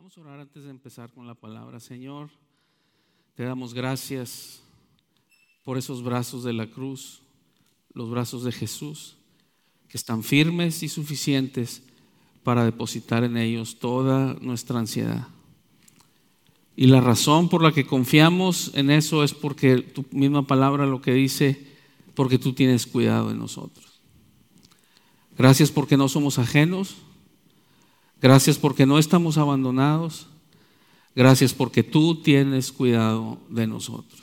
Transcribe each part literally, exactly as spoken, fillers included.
Vamos a orar antes de empezar con la palabra. Señor, te damos gracias por esos brazos de la cruz, los brazos de Jesús, que están firmes y suficientes para depositar en ellos toda nuestra ansiedad. Y la razón por la que confiamos en eso es porque tu misma palabra lo que dice, porque tú tienes cuidado de nosotros. Gracias porque no somos ajenos. Gracias porque no estamos abandonados. Gracias porque tú tienes cuidado de nosotros.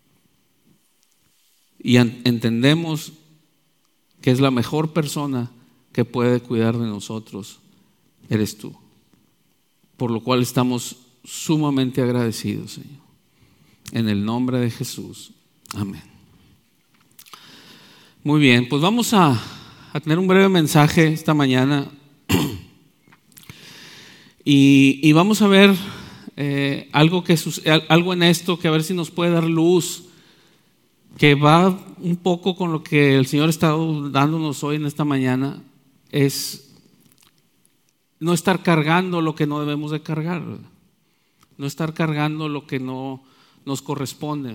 Y entendemos que es la mejor persona que puede cuidar de nosotros, eres tú. Por lo cual estamos sumamente agradecidos, Señor. En el nombre de Jesús. Amén. Muy bien, pues vamos a, a tener un breve mensaje esta mañana. Y, y vamos a ver eh, algo, que, algo en esto que a ver si nos puede dar luz, que va un poco con lo que el Señor está dándonos hoy en esta mañana, es no estar cargando lo que no debemos de cargar, ¿verdad? No estar cargando lo que no nos corresponde.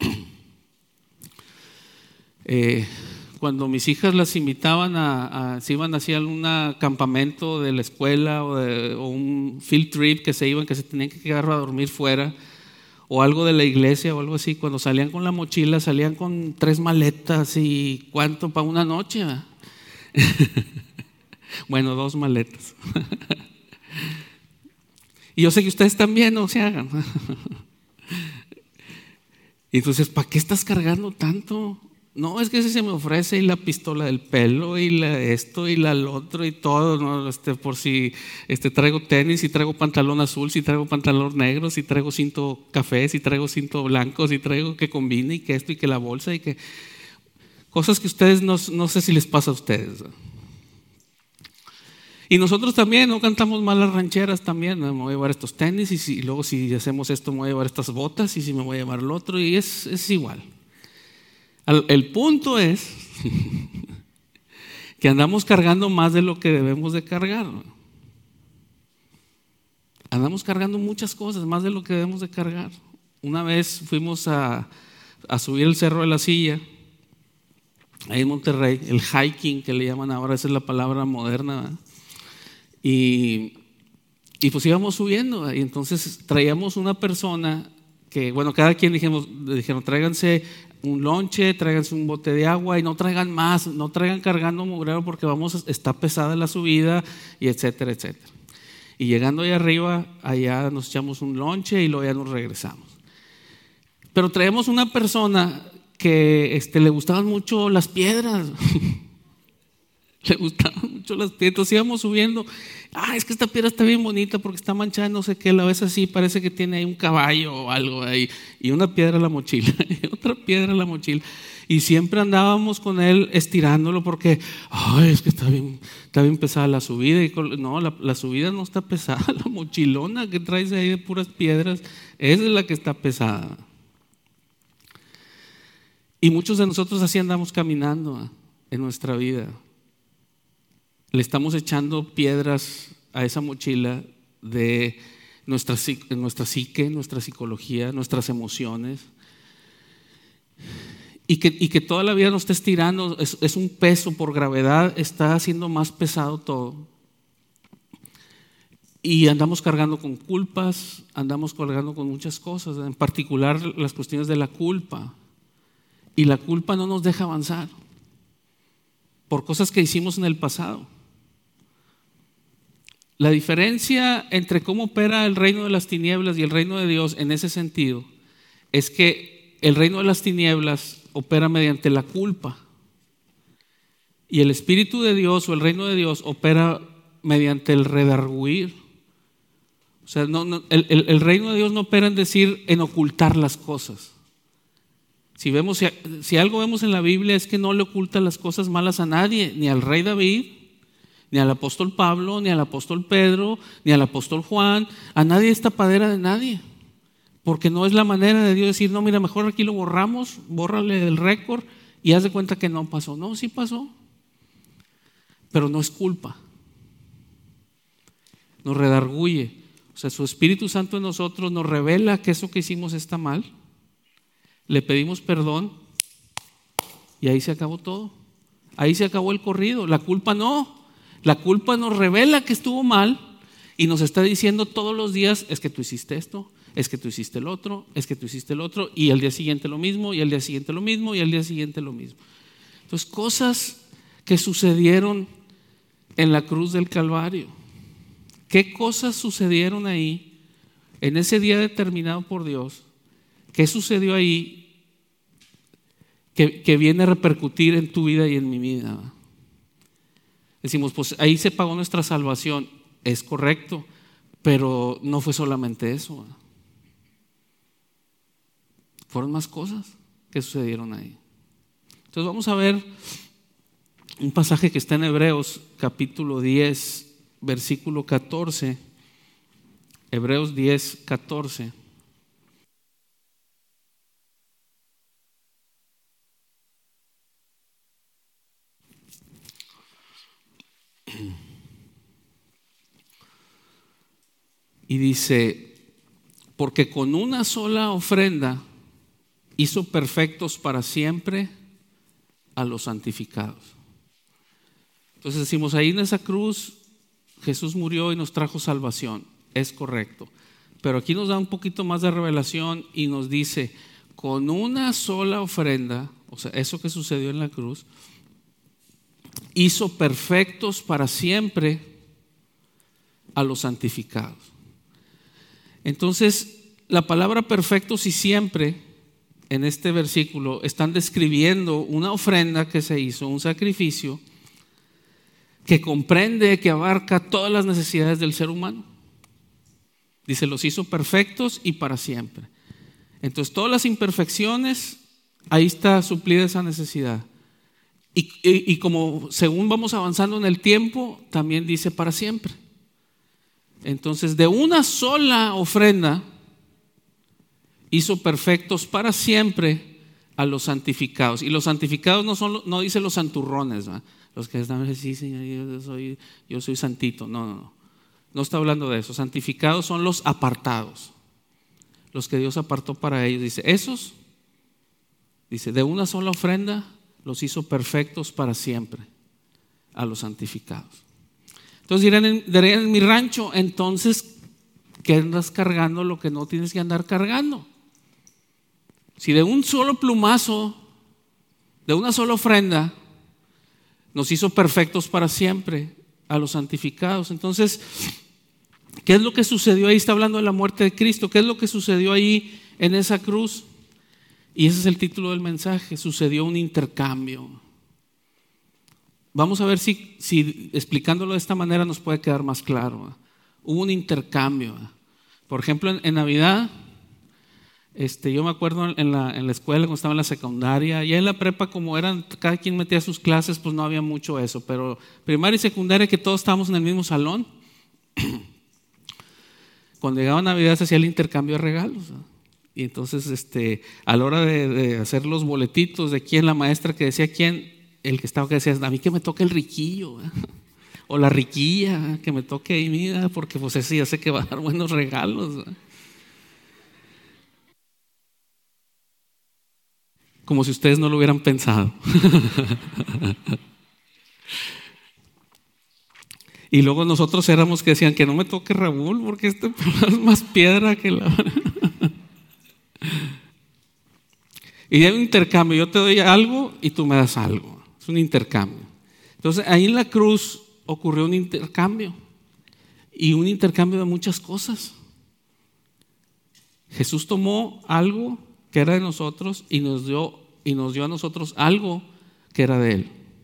Eh, Cuando mis hijas las invitaban a, a si iban hacia algún campamento de la escuela o, de, o un field trip que se iban, que se tenían que quedar a dormir fuera, o algo de la iglesia o algo así, cuando salían con la mochila, salían con tres maletas y ¿cuánto para una noche? Bueno, dos maletas. Y yo sé que ustedes también no se hagan. Y entonces, ¿para qué estás cargando tanto? No, es que si se me ofrece y la pistola del pelo y la esto y la lo otro y todo, ¿no? Este, por si este, traigo tenis, si traigo pantalón azul, si traigo pantalón negro, si traigo cinto café, si traigo cinto blanco, si traigo que combine y que esto y que la bolsa y que cosas que ustedes no, no sé si les pasa a ustedes. Y nosotros también no cantamos mal las rancheras también, ¿no? Me voy a llevar estos tenis y, si, y luego si hacemos esto me voy a llevar estas botas y si me voy a llevar el otro y es, es igual. El punto es que andamos cargando más de lo que debemos de cargar. Andamos cargando muchas cosas, más de lo que debemos de cargar. Una vez fuimos a, a subir el Cerro de la Silla, ahí en Monterrey, el hiking que le llaman ahora, esa es la palabra moderna, ¿verdad? Y, y pues íbamos subiendo, ¿verdad? Y entonces traíamos una persona que, bueno, cada quien dijimos, dijeron, tráiganse un lonche, tráiganse un bote de agua y no traigan más, no traigan cargando mugrero porque vamos, está pesada la subida y etcétera, etcétera. Y llegando allá arriba, allá nos echamos un lonche y luego ya nos regresamos. Pero traemos una persona que este, le gustaban mucho las piedras. Le gustaban mucho las piedras. Entonces íbamos subiendo. Ah, es que esta piedra está bien bonita porque está manchada, no sé qué. La ves así, parece que tiene ahí un caballo o algo ahí. Y una piedra en la mochila, y otra piedra en la mochila. Y siempre andábamos con él estirándolo porque, ay, es que está bien, está bien pesada la subida. Y no, la, la subida no está pesada. La mochilona que traes ahí de puras piedras, esa es la que está pesada. Y muchos de nosotros así andamos caminando en nuestra vida. Le estamos echando piedras a esa mochila de nuestra, nuestra psique, nuestra psicología, nuestras emociones. Y que, y que toda la vida nos está estirando, es, es un peso por gravedad, está haciendo más pesado todo. Y andamos cargando con culpas, andamos cargando con muchas cosas, en particular las cuestiones de la culpa. Y la culpa no nos deja avanzar por cosas que hicimos en el pasado. La diferencia entre cómo opera el reino de las tinieblas y el reino de Dios en ese sentido es que el reino de las tinieblas opera mediante la culpa y el Espíritu de Dios o el reino de Dios opera mediante el redarguir. O sea, no, no, el, el, el reino de Dios no opera en decir, en ocultar las cosas. Si, vemos, si, si algo vemos en la Biblia es que no le oculta las cosas malas a nadie, ni al rey David, ni al apóstol Pablo, ni al apóstol Pedro, ni al apóstol Juan. A nadie es tapadera de nadie, porque no es la manera de Dios decir, no, mira, mejor aquí lo borramos, bórrale el récord y haz de cuenta que no pasó. No, sí pasó, pero no es culpa. Nos redarguye. O sea, su Espíritu Santo en nosotros nos revela que eso que hicimos está mal. Le pedimos perdón y ahí se acabó todo. Ahí se acabó el corrido. La culpa no. La culpa nos revela que estuvo mal y nos está diciendo todos los días, es que tú hiciste esto, es que tú hiciste el otro, es que tú hiciste el otro, y al día siguiente lo mismo, y al día siguiente lo mismo, y al día siguiente lo mismo. Entonces, cosas que sucedieron en la cruz del Calvario. ¿Qué cosas sucedieron ahí en ese día determinado por Dios? ¿Qué sucedió ahí que, que viene a repercutir en tu vida y en mi vida? Decimos, pues ahí se pagó nuestra salvación. Es correcto, pero no fue solamente eso. Fueron más cosas que sucedieron ahí. Entonces vamos a ver un pasaje que está en Hebreos capítulo diez, versículo catorce. Hebreos diez, catorce. Y dice, porque con una sola ofrenda hizo perfectos para siempre a los santificados. Entonces decimos, ahí en esa cruz Jesús murió y nos trajo salvación. Es correcto. Pero aquí nos da un poquito más de revelación y nos dice, con una sola ofrenda, o sea, eso que sucedió en la cruz, hizo perfectos para siempre a los santificados. Entonces, la palabra perfectos y siempre en este versículo están describiendo una ofrenda que se hizo, un sacrificio que comprende, que abarca todas las necesidades del ser humano. Dice, los hizo perfectos y para siempre. Entonces, todas las imperfecciones, ahí está suplida esa necesidad. Y, y, y como según vamos avanzando en el tiempo, también dice para siempre. Entonces, de una sola ofrenda hizo perfectos para siempre a los santificados. Y los santificados no son, no dice los santurrones, ¿verdad? Los que están diciendo, sí, Señor, yo soy, yo soy santito. No, no, no. No está hablando de eso. Santificados son los apartados, los que Dios apartó para ellos. Dice, esos, dice, de una sola ofrenda los hizo perfectos para siempre a los santificados. Entonces dirán en, dirán en mi rancho, entonces, ¿qué andas cargando lo que no tienes que andar cargando? Si de un solo plumazo, de una sola ofrenda, nos hizo perfectos para siempre a los santificados. Entonces, ¿qué es lo que sucedió ahí? Está hablando de la muerte de Cristo. ¿Qué es lo que sucedió ahí en esa cruz? Y ese es el título del mensaje. Sucedió un intercambio. Vamos a ver si, si explicándolo de esta manera nos puede quedar más claro. Hubo un intercambio. Por ejemplo, en, en Navidad, este, yo me acuerdo en la, en la escuela, cuando estaba en la secundaria, y en la prepa, como eran, cada quien metía sus clases, pues no había mucho eso. Pero primaria y secundaria, que todos estábamos en el mismo salón, cuando llegaba Navidad se hacía el intercambio de regalos, ¿no? Y entonces este, a la hora de, de hacer los boletitos de quién, la maestra que decía quién, el que estaba que decía, a mí que me toque el riquillo, ¿eh? O la riquilla, que me toque ahí, mira, porque pues ese ya sé que va a dar buenos regalos, ¿eh? Como si ustedes no lo hubieran pensado. Y luego nosotros éramos que decían que no me toque Raúl porque este es más piedra que la... Y hay un intercambio, yo te doy algo y tú me das algo. Es un intercambio. Entonces ahí en la cruz ocurrió un intercambio. Y un intercambio de muchas cosas. Jesús tomó algo que era de nosotros y nos dio, y nos dio a nosotros algo que era de Él.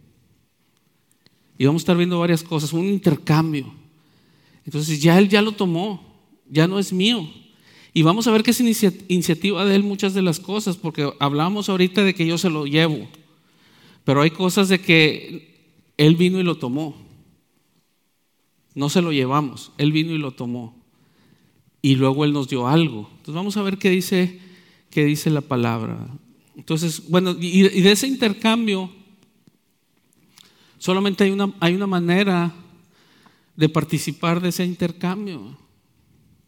Y vamos a estar viendo varias cosas, un intercambio. Entonces ya Él ya lo tomó, ya no es mío. Y vamos a ver que es inicia- iniciativa de Él muchas de las cosas, porque hablamos ahorita de que yo se lo llevo, pero hay cosas de que Él vino y lo tomó. No se lo llevamos, Él vino y lo tomó. Y luego Él nos dio algo. Entonces vamos a ver qué dice, qué dice la palabra. Entonces, bueno, y, y de ese intercambio solamente hay una, hay una manera de participar de ese intercambio.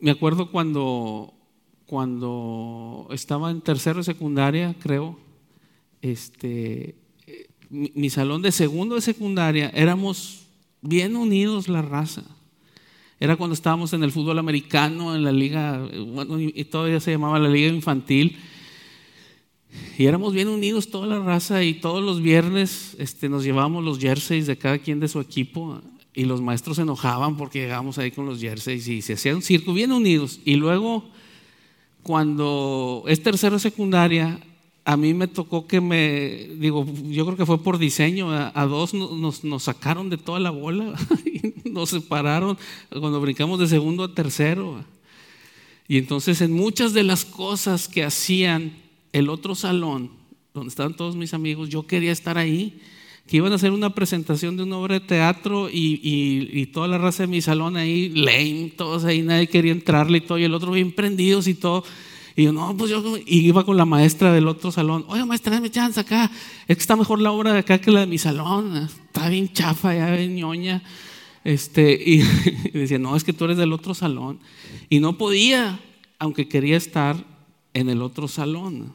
me acuerdo cuando, cuando estaba en tercero de secundaria, creo, este, mi, mi salón de segundo de secundaria, éramos bien unidos la raza. Era cuando estábamos en el fútbol americano, en la liga, bueno, y todavía se llamaba la liga infantil. Y éramos bien unidos toda la raza, y todos los viernes este, nos llevábamos los jerseys de cada quien de su equipo, y los maestros se enojaban porque llegábamos ahí con los jerseys y se hacía un circo, bien unidos. Y luego, cuando es tercero de secundaria, a mí me tocó que me, digo, yo creo que fue por diseño, a, a dos nos, nos sacaron de toda la bola y nos separaron cuando brincamos de segundo a tercero. Y entonces en muchas de las cosas que hacían el otro salón, donde estaban todos mis amigos, yo quería estar ahí, que iban a hacer una presentación de una obra de teatro y, y, y toda la raza de mi salón ahí, lame, todos ahí, nadie quería entrarle y todo, y el otro bien prendidos y todo. Y yo, no, pues yo y iba con la maestra del otro salón. Oye, maestra, dame chance acá. Es que está mejor la obra de acá que la de mi salón. Está bien chafa, ya bien ñoña. Este, y, y decía, no, es que tú eres del otro salón. Y no podía, aunque quería estar en el otro salón.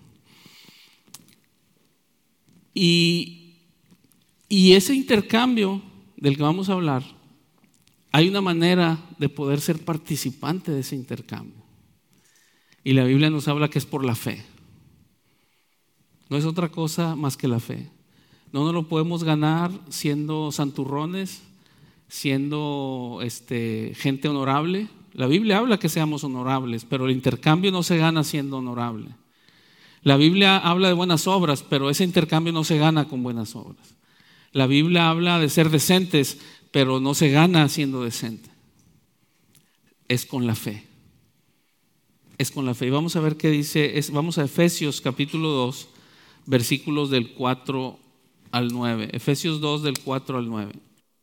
Y, y ese intercambio del que vamos a hablar, hay una manera de poder ser participante de ese intercambio. Y la Biblia nos habla que es por la fe. No es otra cosa más que la fe. No nos lo podemos ganar siendo santurrones, siendo este, gente honorable. La Biblia habla que seamos honorables, pero el intercambio no se gana siendo honorable. La Biblia habla de buenas obras, pero ese intercambio no se gana con buenas obras. La Biblia habla de ser decentes, pero no se gana siendo decente. Es con la fe. Es con la fe. Y vamos a ver qué dice, es, vamos a Efesios capítulo dos, versículos del cuatro al nueve. Efesios dos del cuatro al nueve.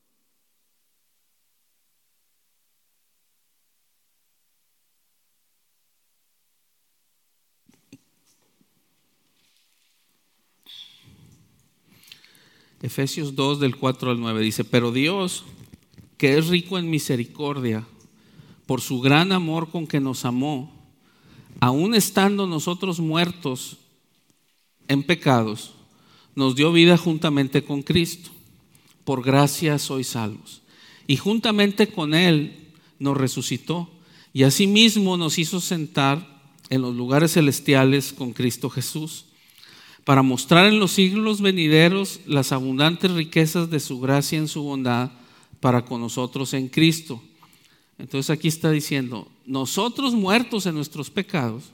Efesios dos del cuatro al nueve dice: pero Dios, que es rico en misericordia, por su gran amor con que nos amó, aun estando nosotros muertos en pecados, nos dio vida juntamente con Cristo. Por gracia sois salvos. Y juntamente con Él nos resucitó, y asimismo nos hizo sentar en los lugares celestiales con Cristo Jesús, para mostrar en los siglos venideros las abundantes riquezas de su gracia en su bondad para con nosotros en Cristo. Entonces aquí está diciendo, nosotros muertos en nuestros pecados,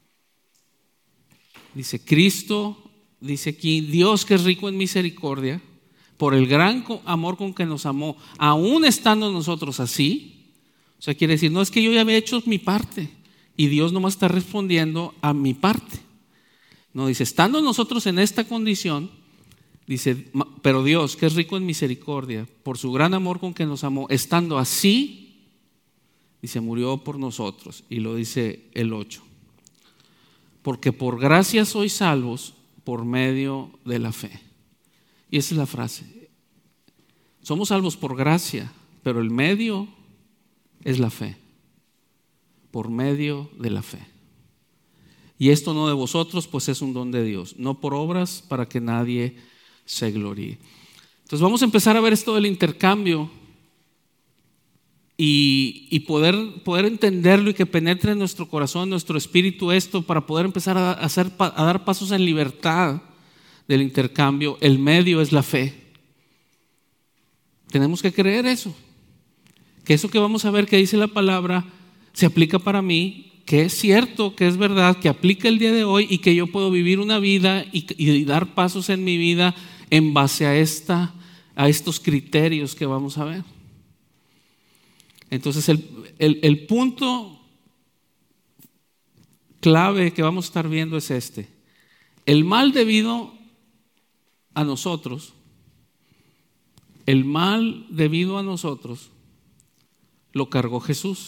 dice Cristo, dice aquí, Dios que es rico en misericordia, por el gran amor con que nos amó, aún estando nosotros así, o sea, quiere decir, no es que yo ya había hecho mi parte y Dios nomás está respondiendo a mi parte. No, dice, estando nosotros en esta condición, dice, pero Dios que es rico en misericordia, por su gran amor con que nos amó, estando así, dice, murió por nosotros. Y lo dice el ocho. Porque por gracia sois salvos por medio de la fe. Y esa es la frase. Somos salvos por gracia, pero el medio es la fe. Por medio de la fe. Y esto no de vosotros, pues es un don de Dios, no por obras para que nadie se gloríe. Entonces vamos a empezar a ver esto del intercambio y, y poder, poder entenderlo y que penetre en nuestro corazón, en nuestro espíritu esto, para poder empezar a, hacer, a dar pasos en libertad del intercambio. El medio es la fe. Tenemos que creer eso, que eso que vamos a ver que dice la palabra se aplica para mí, que es cierto, que es verdad, que aplica el día de hoy y que yo puedo vivir una vida y, y dar pasos en mi vida en base a, esta, a estos criterios que vamos a ver. Entonces el, el, el punto clave que vamos a estar viendo es este. El mal debido a nosotros, el mal debido a nosotros lo cargó Jesús,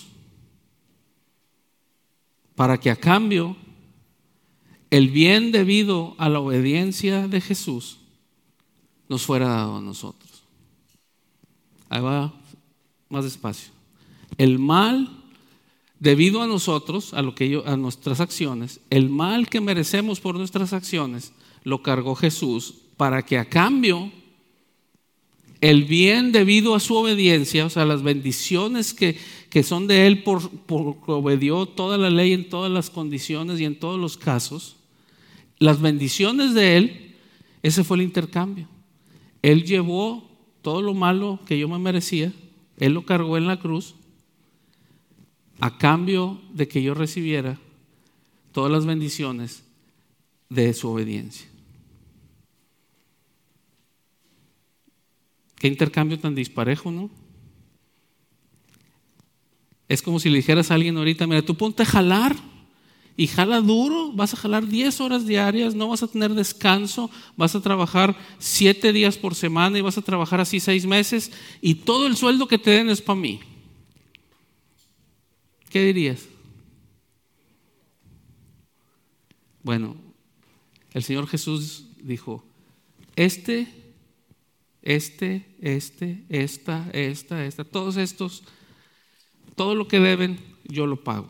para que a cambio el bien debido a la obediencia de Jesús nos fuera dado a nosotros. Ahí va más despacio. El mal debido a nosotros, a lo que yo, a nuestras acciones, el mal que merecemos por nuestras acciones, lo cargó Jesús para que a cambio el bien debido a su obediencia, o sea, las bendiciones que, que son de Él por, por obedió toda la ley en todas las condiciones y en todos los casos, las bendiciones de Él, ese fue el intercambio. Él llevó todo lo malo que yo me merecía, Él lo cargó en la cruz, a cambio de que yo recibiera todas las bendiciones de su obediencia. Qué intercambio tan disparejo, ¿no? Es como si le dijeras a alguien ahorita, mira, tú ponte a jalar y jala duro, vas a jalar diez horas diarias, no vas a tener descanso, vas a trabajar siete días por semana y vas a trabajar así seis meses y todo el sueldo que te den es para mí. ¿Qué dirías? Bueno, el Señor Jesús dijo, este, este, este, esta, esta, esta, todos estos, todo lo que deben, yo lo pago.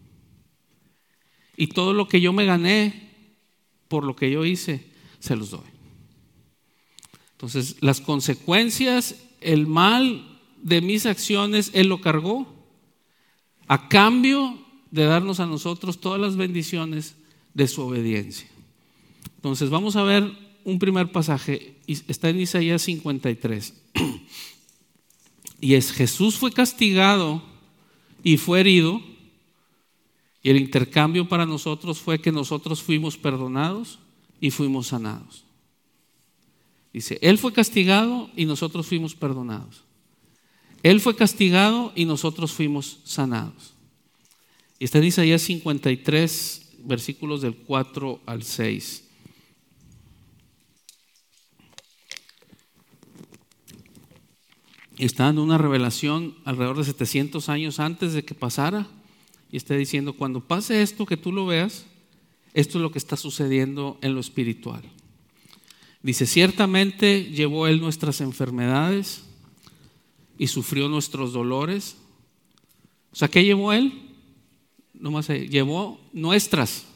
Y todo lo que yo me gané por lo que yo hice, se los doy. Entonces, las consecuencias, el mal de mis acciones, Él lo cargó a cambio de darnos a nosotros todas las bendiciones de su obediencia. Entonces vamos a ver un primer pasaje, está en Isaías cincuenta y tres. Y es: Jesús fue castigado y fue herido, y el intercambio para nosotros fue que nosotros fuimos perdonados y fuimos sanados. Dice, Él fue castigado y nosotros fuimos perdonados. Él fue castigado y nosotros fuimos sanados. Y está en Isaías cincuenta y tres, versículos del cuatro al seis. Y está dando una revelación alrededor de setecientos años antes de que pasara. Y está diciendo, cuando pase esto, que tú lo veas, esto es lo que está sucediendo en lo espiritual. Dice, ciertamente llevó Él nuestras enfermedades y sufrió nuestros dolores. O sea, ¿qué llevó Él? Nomás ahí, llevó nuestras.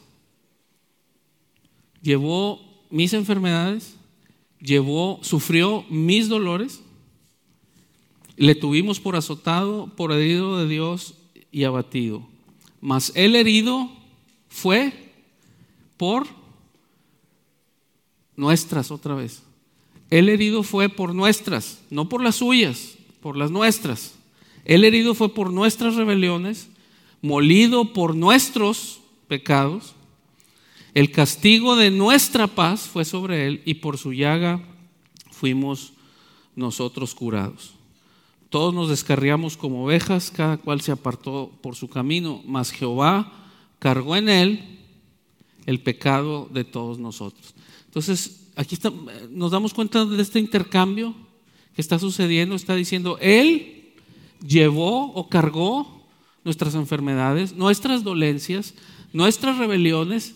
Llevó mis enfermedades, llevó, sufrió mis dolores. Le tuvimos por azotado, por herido de Dios y abatido. Mas Él herido fue por nuestras, otra vez. Él herido fue por nuestras, no por las suyas, por las nuestras. Él herido fue por nuestras rebeliones, molido por nuestros pecados. El castigo de nuestra paz fue sobre Él y por su llaga fuimos nosotros curados. Todos nos descarriamos como ovejas, cada cual se apartó por su camino, mas Jehová cargó en Él el pecado de todos nosotros. Entonces, aquí está, nos damos cuenta de este intercambio que está sucediendo. Está diciendo, Él llevó o cargó nuestras enfermedades, nuestras dolencias, nuestras rebeliones,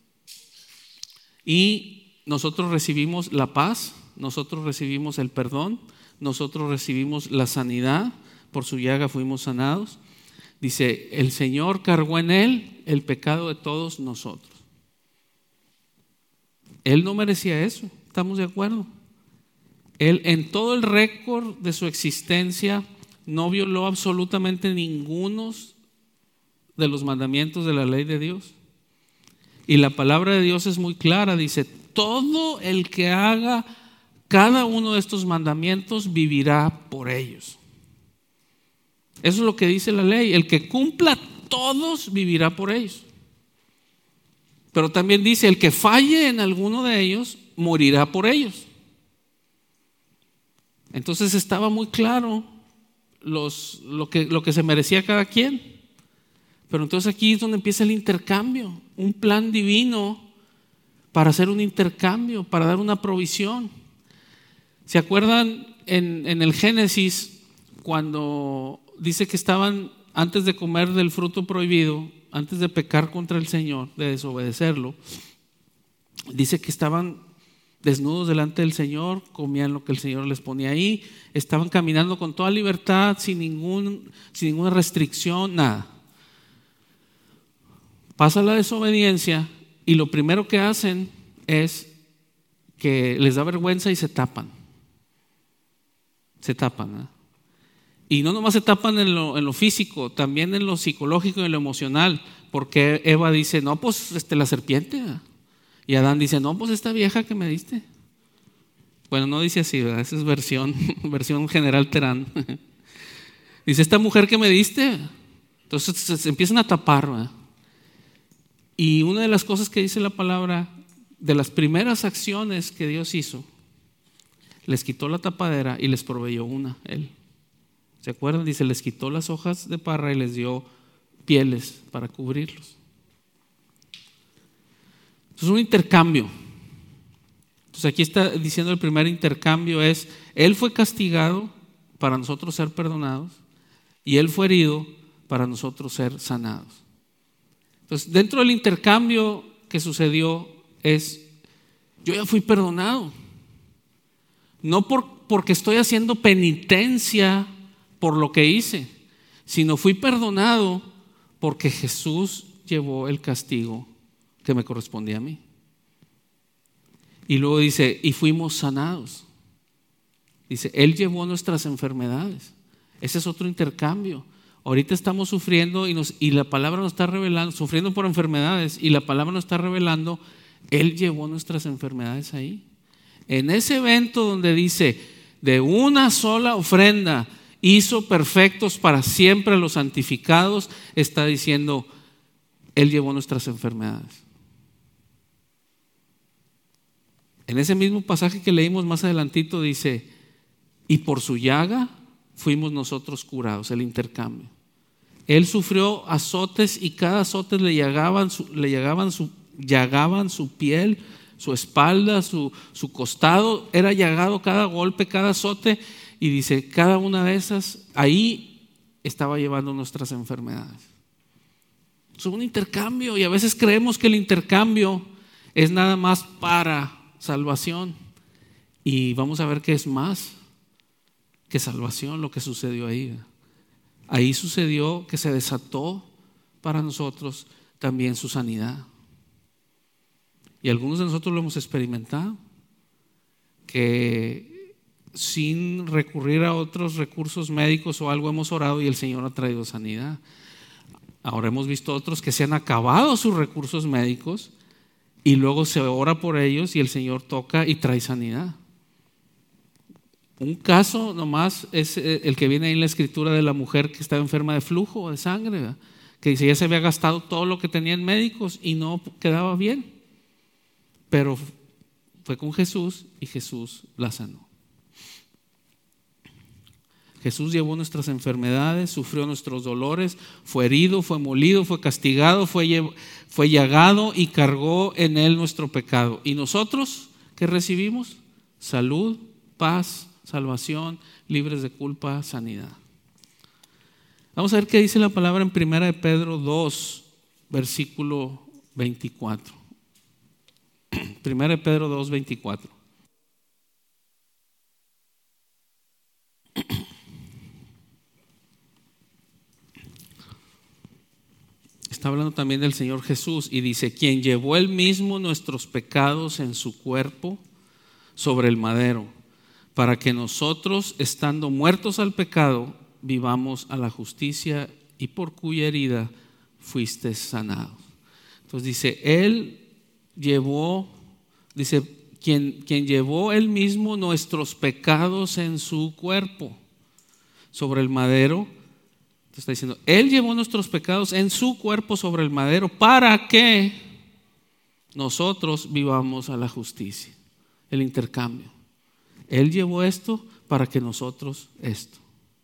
y nosotros recibimos la paz, nosotros recibimos el perdón, nosotros recibimos la sanidad, por su llaga fuimos sanados. Dice, el Señor cargó en Él el pecado de todos nosotros. Él no merecía eso, ¿estamos de acuerdo? Él en todo el récord de su existencia no violó absolutamente ninguno de los mandamientos de la ley de Dios. Y la palabra de Dios es muy clara, dice, todo el que haga cada uno de estos mandamientos vivirá por ellos. Eso es lo que dice la ley, el que cumpla todos vivirá por ellos. Pero también dice, el que falle en alguno de ellos, morirá por ellos. Entonces estaba muy claro los, lo, que, lo que se merecía cada quien. Pero entonces aquí es donde empieza el intercambio, un plan divino para hacer un intercambio, para dar una provisión. ¿Se acuerdan en, en el Génesis cuando dice que estaban antes de comer del fruto prohibido, antes de pecar contra el Señor, de desobedecerlo? Dice que estaban desnudos delante del Señor, comían lo que el Señor les ponía ahí, estaban caminando con toda libertad, sin, ningún, sin ninguna restricción, nada. Pasa la desobediencia y lo primero que hacen es que les da vergüenza y se tapan. Se tapan, ¿eh? Y no nomás se tapan en lo, en lo físico, también en lo psicológico y en lo emocional, porque Eva dice, no, pues este, la serpiente, ¿eh? Y Adán dice, no, pues esta vieja que me diste. Bueno, no dice así, ¿verdad? Esa es versión, versión general Terán. Dice, esta mujer que me diste. Entonces se, se empiezan a tapar, ¿verdad? Y una de las cosas que dice la palabra, de las primeras acciones que Dios hizo, les quitó la tapadera y les proveyó una, Él. ¿Se acuerdan? Dice, les quitó las hojas de parra y les dio pieles para cubrirlos. Entonces, un intercambio. Entonces, aquí está diciendo el primer intercambio es, Él fue castigado para nosotros ser perdonados y Él fue herido para nosotros ser sanados. Entonces, dentro del intercambio que sucedió es, yo ya fui perdonado. No por, porque estoy haciendo penitencia por lo que hice, sino fui perdonado porque Jesús llevó el castigo que me correspondía a mí. Y luego dice, y fuimos sanados. Dice, Él llevó nuestras enfermedades. Ese es otro intercambio. Ahorita estamos sufriendo y, nos, y la palabra nos está revelando, sufriendo por enfermedades, y la palabra nos está revelando, Él llevó nuestras enfermedades ahí. En ese evento donde dice, de una sola ofrenda hizo perfectos para siempre a los santificados, está diciendo, Él llevó nuestras enfermedades. En ese mismo pasaje que leímos más adelantito dice, y por su llaga fuimos nosotros curados, el intercambio. Él sufrió azotes y cada azote le llagaban su, le llagaban su, llagaban su piel, su espalda, su, su costado, era llagado cada golpe, cada azote, y dice, cada una de esas, ahí estaba llevando nuestras enfermedades. Es un intercambio, y a veces creemos que el intercambio es nada más para salvación, y vamos a ver que es más que salvación lo que sucedió ahí. Ahí sucedió que se desató para nosotros también su sanidad. Y algunos de nosotros lo hemos experimentado, que sin recurrir a otros recursos médicos o algo hemos orado y el Señor ha traído sanidad. Ahora hemos visto otros que se han acabado sus recursos médicos y luego se ora por ellos y el Señor toca y trae sanidad. Un caso nomás es el que viene ahí en la escritura de la mujer que estaba enferma de flujo de sangre, ¿verdad? Que dice ya se había gastado todo lo que tenía en médicos y no quedaba bien, pero fue con Jesús y Jesús la sanó. Jesús llevó nuestras enfermedades, sufrió nuestros dolores, fue herido, fue molido, fue castigado, fue, fue llagado y cargó en él nuestro pecado. ¿Y nosotros qué recibimos? Salud, paz, salvación, libres de culpa, sanidad. Vamos a ver qué dice la palabra en primera de Pedro dos, versículo veinticuatro. primera de Pedro dos, veinticuatro. Está hablando también del Señor Jesús y dice, quien llevó él mismo nuestros pecados en su cuerpo sobre el madero, para que nosotros, estando muertos al pecado, vivamos a la justicia, y por cuya herida fuiste sanados. Entonces dice, él llevó, dice, quien, quien llevó él mismo nuestros pecados en su cuerpo sobre el madero. Está diciendo, él llevó nuestros pecados en su cuerpo sobre el madero para que nosotros vivamos a la justicia. El intercambio. Él llevó esto para que nosotros esto.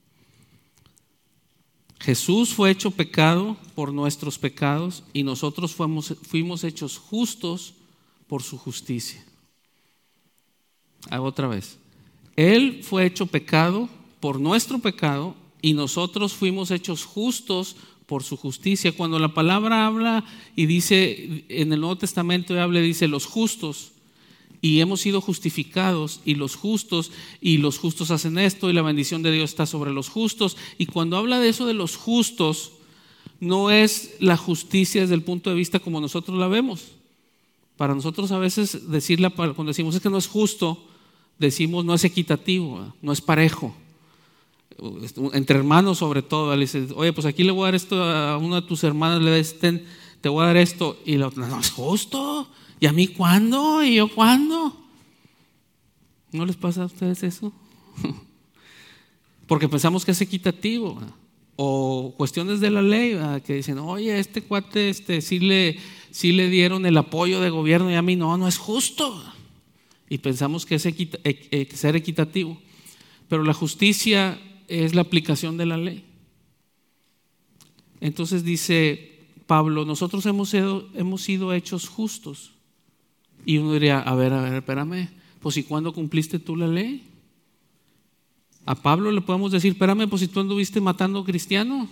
Jesús fue hecho pecado por nuestros pecados y nosotros fuimos, fuimos hechos justos por su justicia. Hago otra vez. Él fue hecho pecado por nuestro pecado y nosotros fuimos hechos justos por su justicia. Cuando la palabra habla y dice, en el Nuevo Testamento habla y dice los justos, y hemos sido justificados, y los justos, y los justos hacen esto, y la bendición de Dios está sobre los justos. Y cuando habla de eso de los justos, no es la justicia desde el punto de vista como nosotros la vemos. Para nosotros a veces decirla, cuando decimos es que no es justo, decimos no es equitativo, no es parejo. Entre hermanos sobre todo, le dices, oye, pues aquí le voy a dar esto a una de tus hermanas, le das, ten, te voy a dar esto, y la otra, no es justo. ¿Y a mí cuándo? ¿Y yo cuándo? ¿No les pasa a ustedes eso? Porque pensamos que es equitativo. O cuestiones de la ley, ¿verdad? Que dicen, oye, a este cuate este, sí, le, sí le dieron el apoyo de gobierno y a mí no, no es justo. Y pensamos que es equita, eh, ser equitativo. Pero la justicia es la aplicación de la ley. Entonces dice Pablo, nosotros hemos sido, hemos sido hechos justos. Y uno diría, a ver, a ver, espérame, pues ¿y cuándo cumpliste tú la ley? A Pablo le podemos decir, espérame, pues si tú anduviste matando cristianos.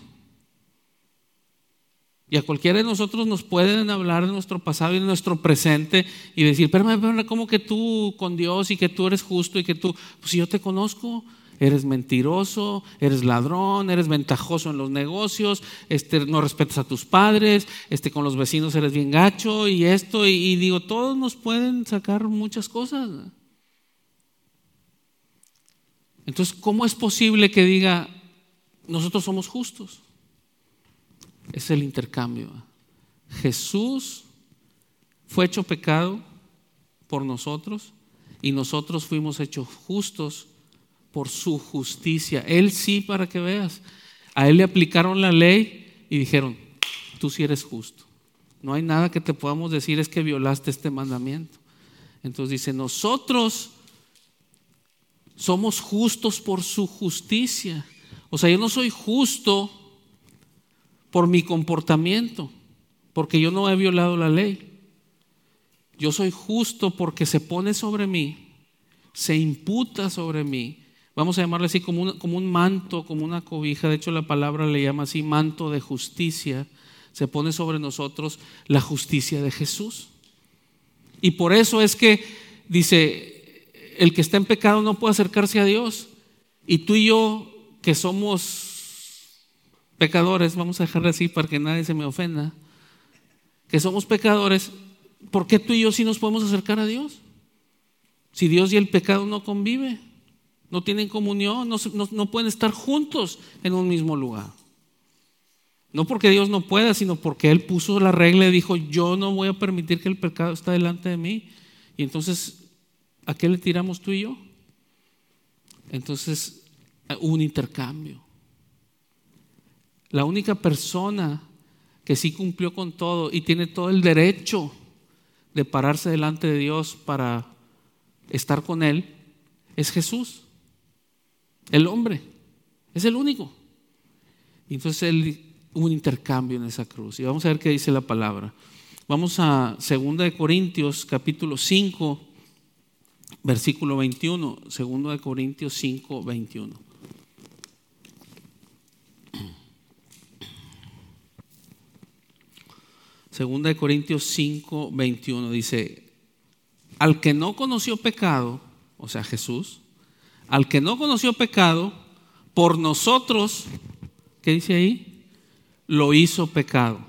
Y a cualquiera de nosotros nos pueden hablar de nuestro pasado y de nuestro presente y decir, espérame, espérame, ¿cómo que tú con Dios y que tú eres justo y que tú, pues si yo te conozco, eres mentiroso, eres ladrón, eres ventajoso en los negocios, este, no respetas a tus padres, este, con los vecinos eres bien gacho y esto, y, y digo, todos nos pueden sacar muchas cosas. Entonces, ¿cómo es posible que diga, nosotros somos justos? Es el intercambio. Jesús fue hecho pecado por nosotros y nosotros fuimos hechos justos por su justicia. Él sí, para que veas. A él le aplicaron la ley y dijeron, tú sí eres justo. No hay nada que te podamos decir es que violaste este mandamiento. Entonces dice, nosotros somos justos por su justicia. O sea, yo no soy justo por mi comportamiento, porque yo no he violado la ley. Yo soy justo porque se pone sobre mí, se imputa sobre mí. Vamos a llamarle así como un, como un manto, como una cobija. De hecho, la palabra le llama así manto de justicia. Se pone sobre nosotros la justicia de Jesús. Y por eso es que dice, el que está en pecado no puede acercarse a Dios. Y tú y yo, que somos pecadores, vamos a dejarle así para que nadie se me ofenda, que somos pecadores, ¿por qué tú y yo sí nos podemos acercar a Dios? Si Dios y el pecado no conviven, no tienen comunión, no, no, no pueden estar juntos en un mismo lugar. No porque Dios no pueda, sino porque Él puso la regla y dijo, yo no voy a permitir que el pecado esté delante de mí. Y entonces, ¿a qué le tiramos tú y yo? Entonces, hubo un intercambio. La única persona que sí cumplió con todo y tiene todo el derecho de pararse delante de Dios para estar con Él es Jesús, el hombre, es el único. Y entonces él, hubo un intercambio en esa cruz. Y vamos a ver qué dice la palabra. Vamos a segunda de Corintios capítulo cinco, versículo veintiuno. segunda de Corintios cinco, veintiuno. Segunda de Corintios cinco, veintiuno dice, al que no conoció pecado, o sea Jesús, al que no conoció pecado, por nosotros, ¿qué dice ahí? Lo hizo pecado,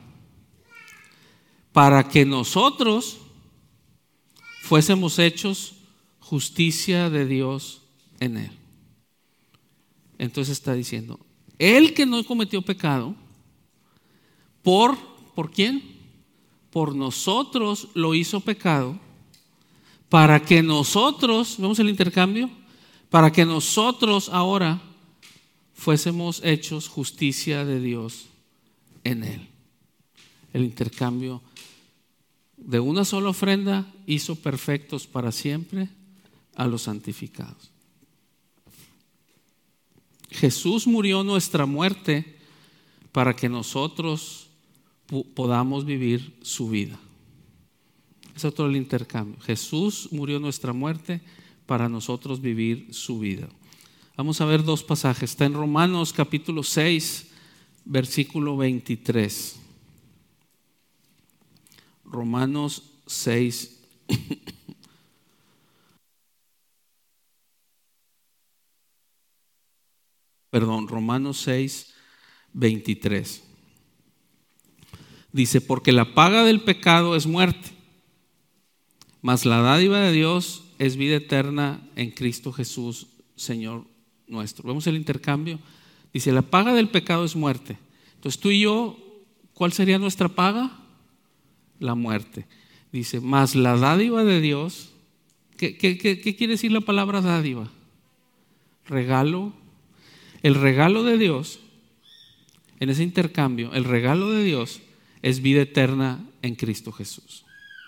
para que nosotros fuésemos hechos justicia de Dios en él. Entonces está diciendo, el que no cometió pecado, por, ¿por quién? Por nosotros lo hizo pecado, para que nosotros, ¿vemos el intercambio? Para que nosotros ahora fuésemos hechos justicia de Dios en él. El intercambio de una sola ofrenda hizo perfectos para siempre a los santificados. Jesús murió nuestra muerte para que nosotros podamos vivir su vida. Es otro el intercambio. Jesús murió nuestra muerte para nosotros vivir su vida. Vamos a ver dos pasajes. Está en Romanos capítulo seis, versículo veintitrés. Romanos seis. Perdón, Romanos seis, veintitrés. Dice, porque la paga del pecado es muerte, mas la dádiva de Dios es vida eterna en Cristo Jesús, Señor nuestro. ¿Vemos el intercambio? Dice, la paga del pecado es muerte. Entonces tú y yo, ¿cuál sería nuestra paga? La muerte. Dice, mas la dádiva de Dios, ¿qué, qué, qué, qué quiere decir la palabra dádiva? Regalo. El regalo de Dios, en ese intercambio, el regalo de Dios es vida eterna en Cristo Jesús.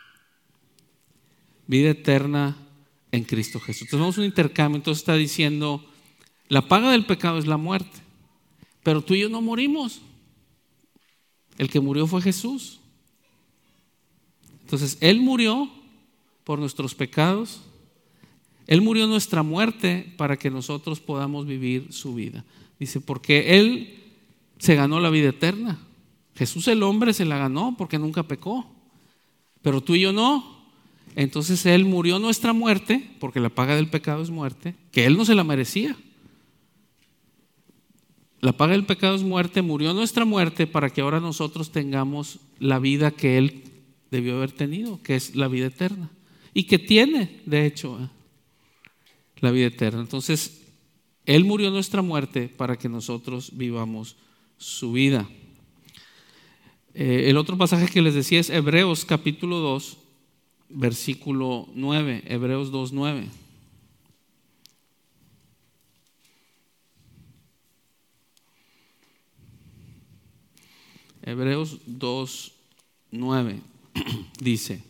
Vida eterna en Cristo Jesús. Entonces vamos a un intercambio. Entonces está diciendo, la paga del pecado es la muerte, pero tú y yo no morimos. El que murió fue Jesús. Entonces Él murió por nuestros pecados. Él murió nuestra muerte para que nosotros podamos vivir su vida. Dice, porque Él se ganó la vida eterna. Jesús el hombre se la ganó porque nunca pecó, pero tú y yo no. Entonces Él murió nuestra muerte, porque la paga del pecado es muerte, que Él no se la merecía. La paga del pecado es muerte, murió nuestra muerte para que ahora nosotros tengamos la vida que Él debió haber tenido, que es la vida eterna. Y que tiene, de hecho, la vida eterna. Entonces, Él murió nuestra muerte para que nosotros vivamos su vida. Eh, el otro pasaje que les decía es Hebreos capítulo dos, versículo nueve. Hebreos dos, nueve. Hebreos dos, nueve dice,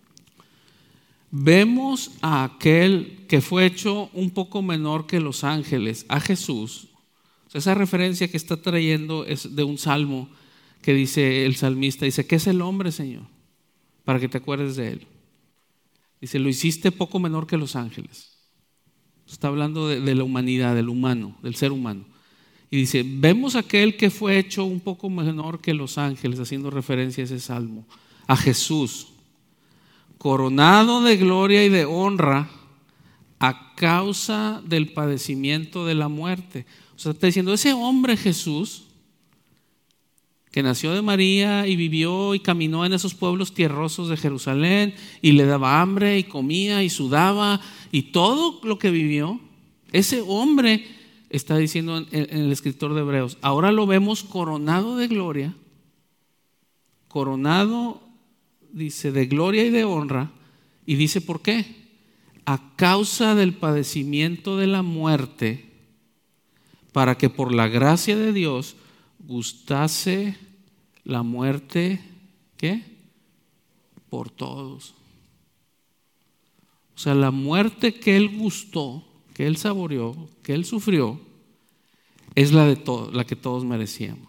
vemos a aquel que fue hecho un poco menor que los ángeles, a Jesús. O sea, esa referencia que está trayendo es de un salmo que dice el salmista, dice, ¿qué es el hombre, Señor? Para que te acuerdes de él. Dice, lo hiciste poco menor que los ángeles. Está hablando de, de la humanidad, del humano, del ser humano. Y dice, vemos a aquel que fue hecho un poco menor que los ángeles, haciendo referencia a ese salmo, a Jesús, coronado de gloria y de honra a causa del padecimiento de la muerte. O sea, está diciendo, ese hombre Jesús, que nació de María y vivió y caminó en esos pueblos tierrosos de Jerusalén y le daba hambre y comía y sudaba y todo lo que vivió, ese hombre, está diciendo en, en el escritor de Hebreos, ahora lo vemos coronado de gloria, coronado, dice, de gloria y de honra, y dice, ¿por qué? A causa del padecimiento de la muerte, para que por la gracia de Dios gustase la muerte, ¿qué? Por todos. O sea, la muerte que Él gustó, que Él saboreó, que Él sufrió, es la de todos, la que todos merecíamos.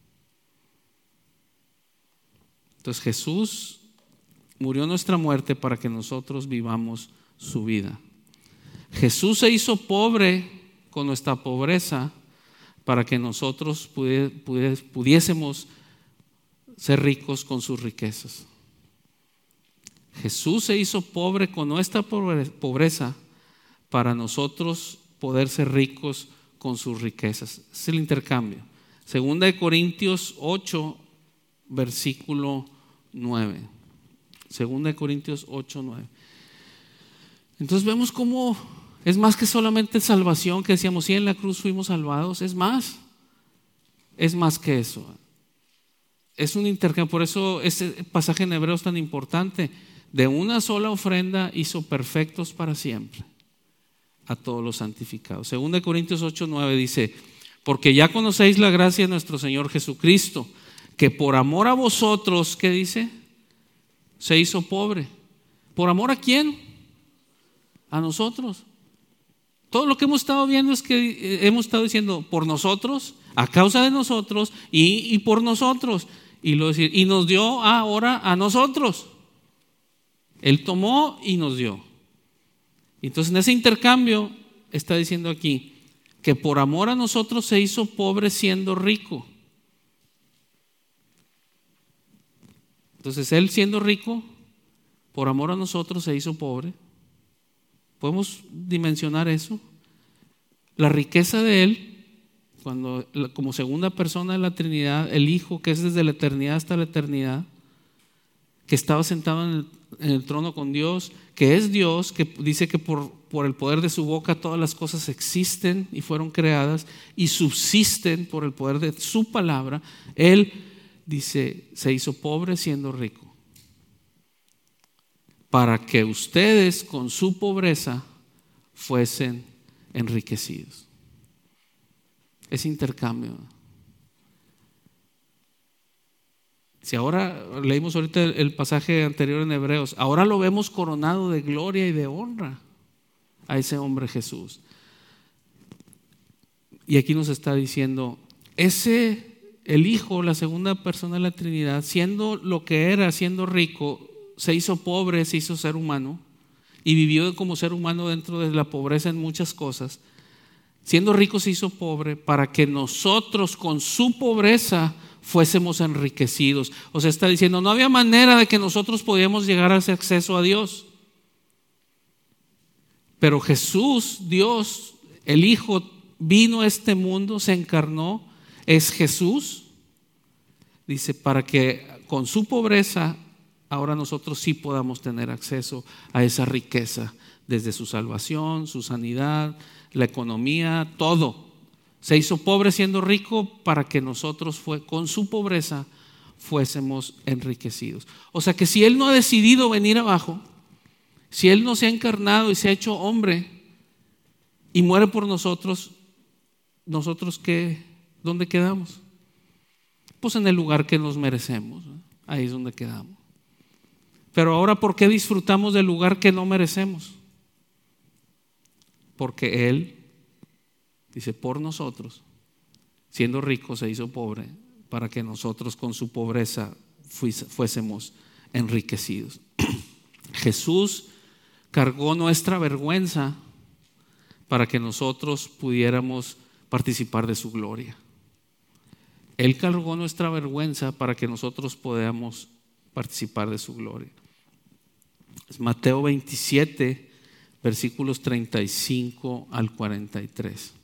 Entonces Jesús murió nuestra muerte para que nosotros vivamos su vida. Jesús se hizo pobre con nuestra pobreza para que nosotros pudiésemos ser ricos con sus riquezas. Jesús se hizo pobre con nuestra pobreza para nosotros poder ser ricos con sus riquezas. Es el intercambio. Segunda de Corintios ocho, versículo nueve. Segunda de Corintios ocho, nueve. Entonces vemos cómo es más que solamente salvación, que decíamos, sí, en la cruz fuimos salvados, es más, es más que eso. Es un intercambio, por eso ese pasaje en Hebreos es tan importante. De una sola ofrenda hizo perfectos para siempre a todos los santificados. Segunda de Corintios ocho, nueve dice, porque ya conocéis la gracia de nuestro Señor Jesucristo, que por amor a vosotros, ¿qué dice? Se hizo pobre. ¿Por amor a quién? A nosotros. Todo lo que hemos estado viendo es que hemos estado diciendo por nosotros, a causa de nosotros y, y por nosotros. Y, lo decir, y nos dio ahora a nosotros. Él tomó y nos dio. Entonces en ese intercambio está diciendo aquí que por amor a nosotros se hizo pobre siendo rico. Entonces Él siendo rico, por amor a nosotros se hizo pobre. ¿Podemos dimensionar eso? La riqueza de Él cuando como segunda persona de la Trinidad, el Hijo que es desde la eternidad hasta la eternidad, que estaba sentado en el, en el trono con Dios, que es Dios, que dice que por, por el poder de su boca todas las cosas existen y fueron creadas y subsisten por el poder de su palabra. Él, dice, se hizo pobre siendo rico, para que ustedes con su pobreza fuesen enriquecidos. Es intercambio. Si ahora leímos ahorita el pasaje anterior en Hebreos, ahora lo vemos coronado de gloria y de honra a ese hombre Jesús. Y aquí nos está diciendo, ese, el Hijo, la segunda persona de la Trinidad, siendo lo que era, siendo rico, se hizo pobre, se hizo ser humano y vivió como ser humano dentro de la pobreza en muchas cosas. Siendo rico se hizo pobre para que nosotros con su pobreza fuésemos enriquecidos. O sea, está diciendo, no había manera de que nosotros podíamos llegar a ese acceso a Dios. Pero Jesús, Dios, el Hijo, vino a este mundo, se encarnó, es Jesús. Dice, para que con su pobreza ahora nosotros sí podamos tener acceso a esa riqueza, desde su salvación, su sanidad, la economía, todo. Se hizo pobre siendo rico para que nosotros fue, con su pobreza fuésemos enriquecidos. O sea que si Él no ha decidido venir abajo, si Él no se ha encarnado y se ha hecho hombre y muere por nosotros, ¿nosotros qué? ¿Dónde quedamos? Pues en el lugar que nos merecemos, ¿no? Ahí es donde quedamos. Pero ahora, ¿por qué disfrutamos del lugar que no merecemos? Porque Él, dice, por nosotros, siendo rico, se hizo pobre, para que nosotros con su pobreza fuésemos enriquecidos. Jesús cargó nuestra vergüenza para que nosotros pudiéramos participar de su gloria. Él cargó nuestra vergüenza para que nosotros podamos participar de su gloria. Es Mateo veintisiete, versículos treinta y cinco al cuarenta y tres.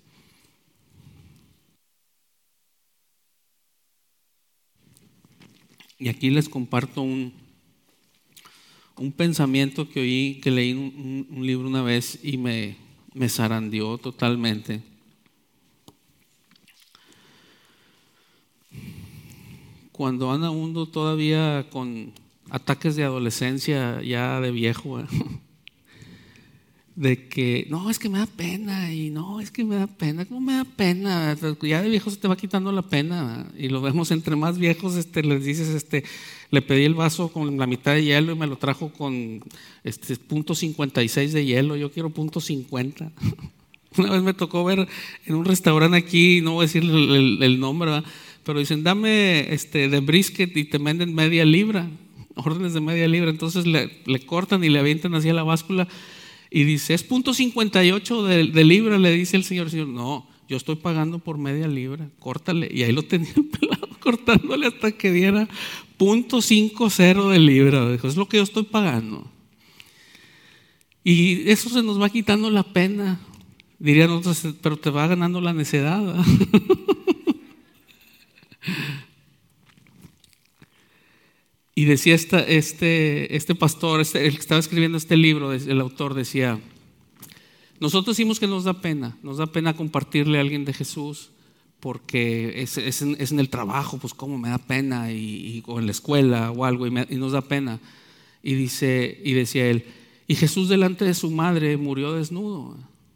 Y aquí les comparto un, un pensamiento que oí, que leí en un, un libro una vez y me, me zarandeó totalmente. Cuando anda uno todavía con ataques de adolescencia, ya de viejo, ¿eh? De que no, es que me da pena, y no, es que me da pena, ¿cómo me da pena? Ya de viejo se te va quitando la pena, ¿eh? Y lo vemos entre más viejos, este, les dices, este, le pedí el vaso con la mitad de hielo y me lo trajo con este punto cincuenta y seis de hielo, yo quiero punto cincuenta. Una vez me tocó ver en un restaurante aquí, no voy a decir el, el, el nombre, ¿verdad? Pero dicen, dame este de brisket y te venden media libra, órdenes de media libra. Entonces le, le cortan y le avientan hacia la báscula y dice, es punto cincuenta y ocho de, de libra, le dice el señor. El señor, no, yo estoy pagando por media libra, córtale. Y ahí lo tenía pelado, cortándole hasta que diera punto cincuenta de libra. Dijo, es lo que yo estoy pagando. Y eso se nos va quitando la pena, dirían otros, pero te va ganando la necedad, ¿verdad? Y decía esta, este, este pastor, este, el que estaba escribiendo este libro, el autor decía, nosotros decimos que nos da pena, nos da pena compartirle a alguien de Jesús, porque es, es, en, es en el trabajo, pues cómo me da pena, y, y, o en la escuela o algo, y, me, y nos da pena. Y, dice, y decía él, y Jesús delante de su madre murió desnudo.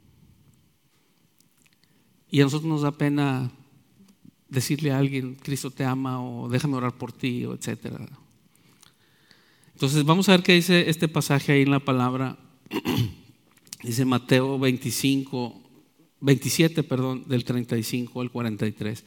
Y a nosotros nos da pena decirle a alguien, Cristo te ama, o déjame orar por ti, o etcétera. Entonces vamos a ver qué dice este pasaje ahí en la palabra. Dice Mateo veinticinco, veintisiete, perdón, del treinta y cinco al cuarenta y tres.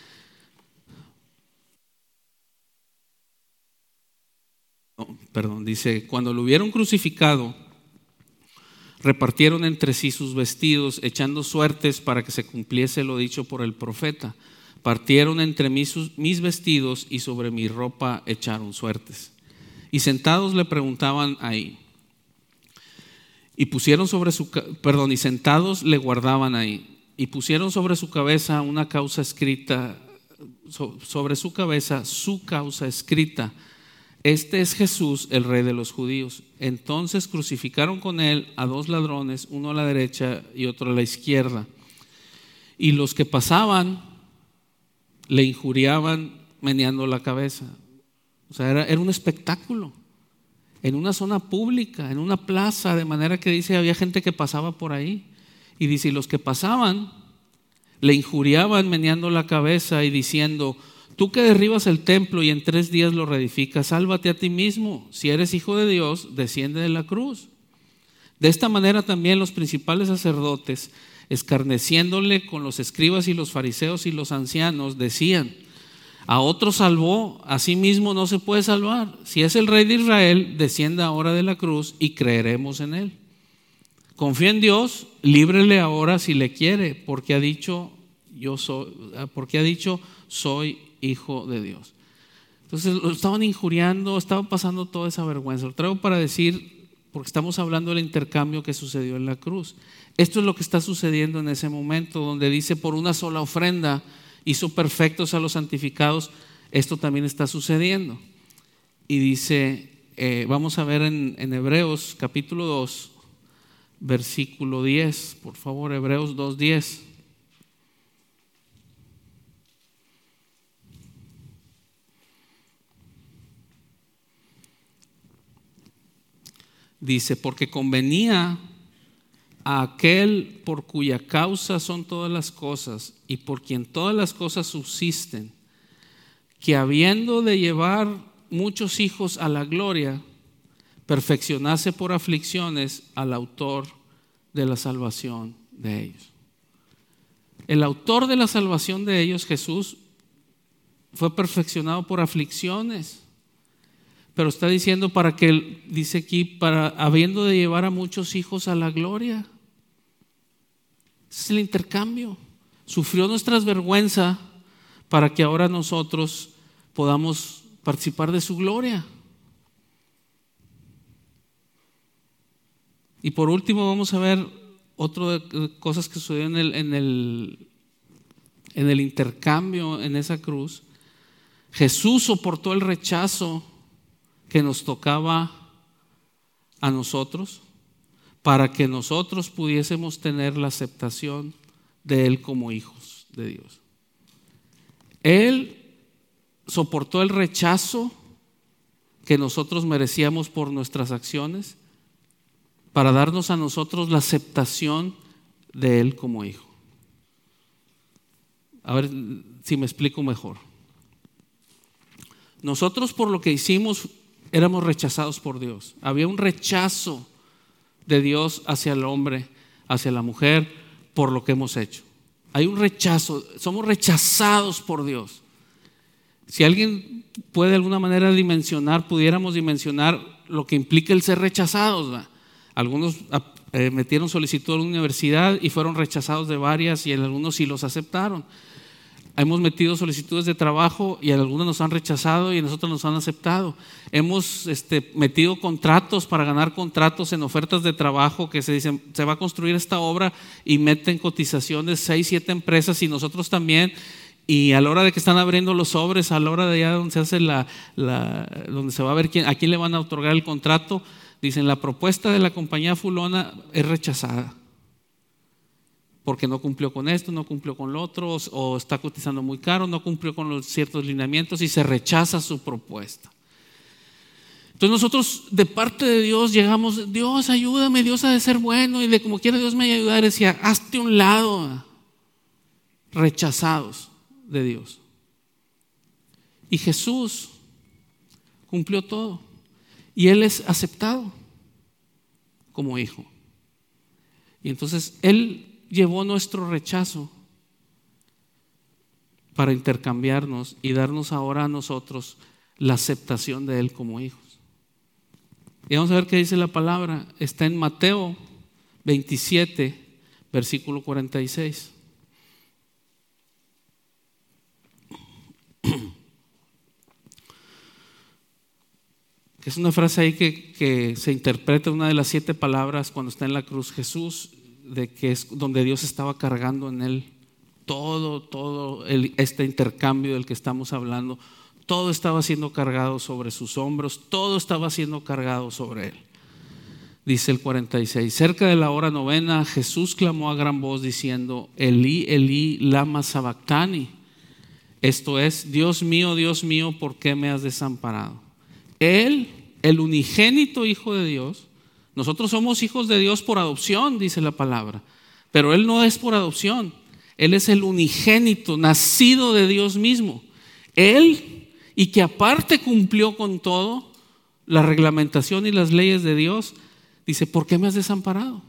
No, perdón, dice, cuando lo hubieron crucificado, repartieron entre sí sus vestidos, echando suertes para que se cumpliese lo dicho por el profeta. Partieron entre mí sus, mis vestidos y sobre mi ropa echaron suertes. Y sentados le preguntaban ahí. Y pusieron sobre su, perdón, y sentados le guardaban ahí. y pusieron sobre su cabeza una causa escrita, sobre su cabeza su causa escrita: este es Jesús, el Rey de los judíos. Entonces crucificaron con él a dos ladrones, uno a la derecha y otro a la izquierda. Y los que pasaban le injuriaban meneando la cabeza. O sea, era, era un espectáculo en una zona pública, en una plaza, de manera que dice, había gente que pasaba por ahí. Y dice, y los que pasaban le injuriaban meneando la cabeza y diciendo: tú que derribas el templo y en tres días lo reedificas, sálvate a ti mismo. Si eres hijo de Dios, desciende de la cruz. De esta manera también los principales sacerdotes, escarneciéndole con los escribas y los fariseos y los ancianos, decían: a otro salvó, a sí mismo no se puede salvar. Si es el Rey de Israel, descienda ahora de la cruz y creeremos en él. Confía en Dios, líbrele ahora si le quiere, porque ha dicho, yo soy, porque ha dicho, soy hijo de Dios. Entonces lo estaban injuriando, estaba pasando toda esa vergüenza. Lo traigo para decir, porque estamos hablando del intercambio que sucedió en la cruz. Esto es lo que está sucediendo en ese momento, donde dice: por una sola ofrenda hizo perfectos a los santificados. Esto también está sucediendo. Y dice, eh, vamos a ver en, en Hebreos capítulo dos, versículo diez, por favor, Hebreos dos diez. Dice: porque convenía a aquel por cuya causa son todas las cosas y por quien todas las cosas subsisten, que habiendo de llevar muchos hijos a la gloria, perfeccionase por aflicciones al autor de la salvación de ellos. El autor de la salvación de ellos, Jesús, fue perfeccionado por aflicciones. Pero está diciendo para que, dice aquí, para habiendo de llevar a muchos hijos a la gloria. Ese es el intercambio. Sufrió nuestras vergüenzas para que ahora nosotros podamos participar de su gloria. Y por último vamos a ver otras cosas que sucedieron en el, en el, en el intercambio en esa cruz. Jesús soportó el rechazo que nos tocaba a nosotros para que nosotros pudiésemos tener la aceptación de Él como hijos de Dios. Él soportó el rechazo que nosotros merecíamos por nuestras acciones para darnos a nosotros la aceptación de Él como hijo. A ver si me explico mejor. Nosotros, por lo que hicimos, éramos rechazados por Dios. Había un rechazo de Dios hacia el hombre, hacia la mujer, por lo que hemos hecho. Hay un rechazo, somos rechazados por Dios. Si alguien puede de alguna manera dimensionar, pudiéramos dimensionar lo que implica el ser rechazados, ¿verdad? Algunos eh, metieron solicitud a la universidad y fueron rechazados de varias, y en algunos sí los aceptaron. Hemos metido solicitudes de trabajo y algunos nos han rechazado y a nosotros nos han aceptado. Hemos este, metido contratos para ganar contratos en ofertas de trabajo que se dicen, se va a construir esta obra, y meten cotizaciones seis, siete empresas y nosotros también. Y a la hora de que están abriendo los sobres, a la hora de allá donde se hace la, la donde se va a ver quién, a quién le van a otorgar el contrato, dicen: la propuesta de la compañía fulona es rechazada porque no cumplió con esto, no cumplió con lo otro, o está cotizando muy caro, no cumplió con los ciertos lineamientos y se rechaza su propuesta. Entonces nosotros de parte de Dios llegamos: Dios, ayúdame, Dios ha de ser bueno, y de como quiera Dios me va a ayudar. Decía, hazte un lado. Rechazados de Dios. Y Jesús cumplió todo y Él es aceptado como hijo. Y entonces Él llevó nuestro rechazo para intercambiarnos y darnos ahora a nosotros la aceptación de Él como hijos. Y vamos a ver qué dice la palabra. Está en Mateo veintisiete, versículo cuarenta y seis. Que es una frase ahí que, que se interpreta una de las siete palabras cuando está en la cruz. Jesús de que es donde Dios estaba cargando en él todo, todo el, este intercambio del que estamos hablando. Todo estaba siendo cargado sobre sus hombros, todo estaba siendo cargado sobre él. Dice el cuarenta y seis, cerca de la hora novena, Jesús clamó a gran voz diciendo, Elí, Elí, lama sabactani. Esto es, Dios mío, Dios mío, ¿por qué me has desamparado? Él, el unigénito Hijo de Dios, nosotros somos hijos de Dios por adopción, dice la palabra, pero Él no es por adopción, Él es el unigénito, nacido de Dios mismo. Él, y que aparte cumplió con todo, la reglamentación y las leyes de Dios, dice, ¿por qué me has desamparado?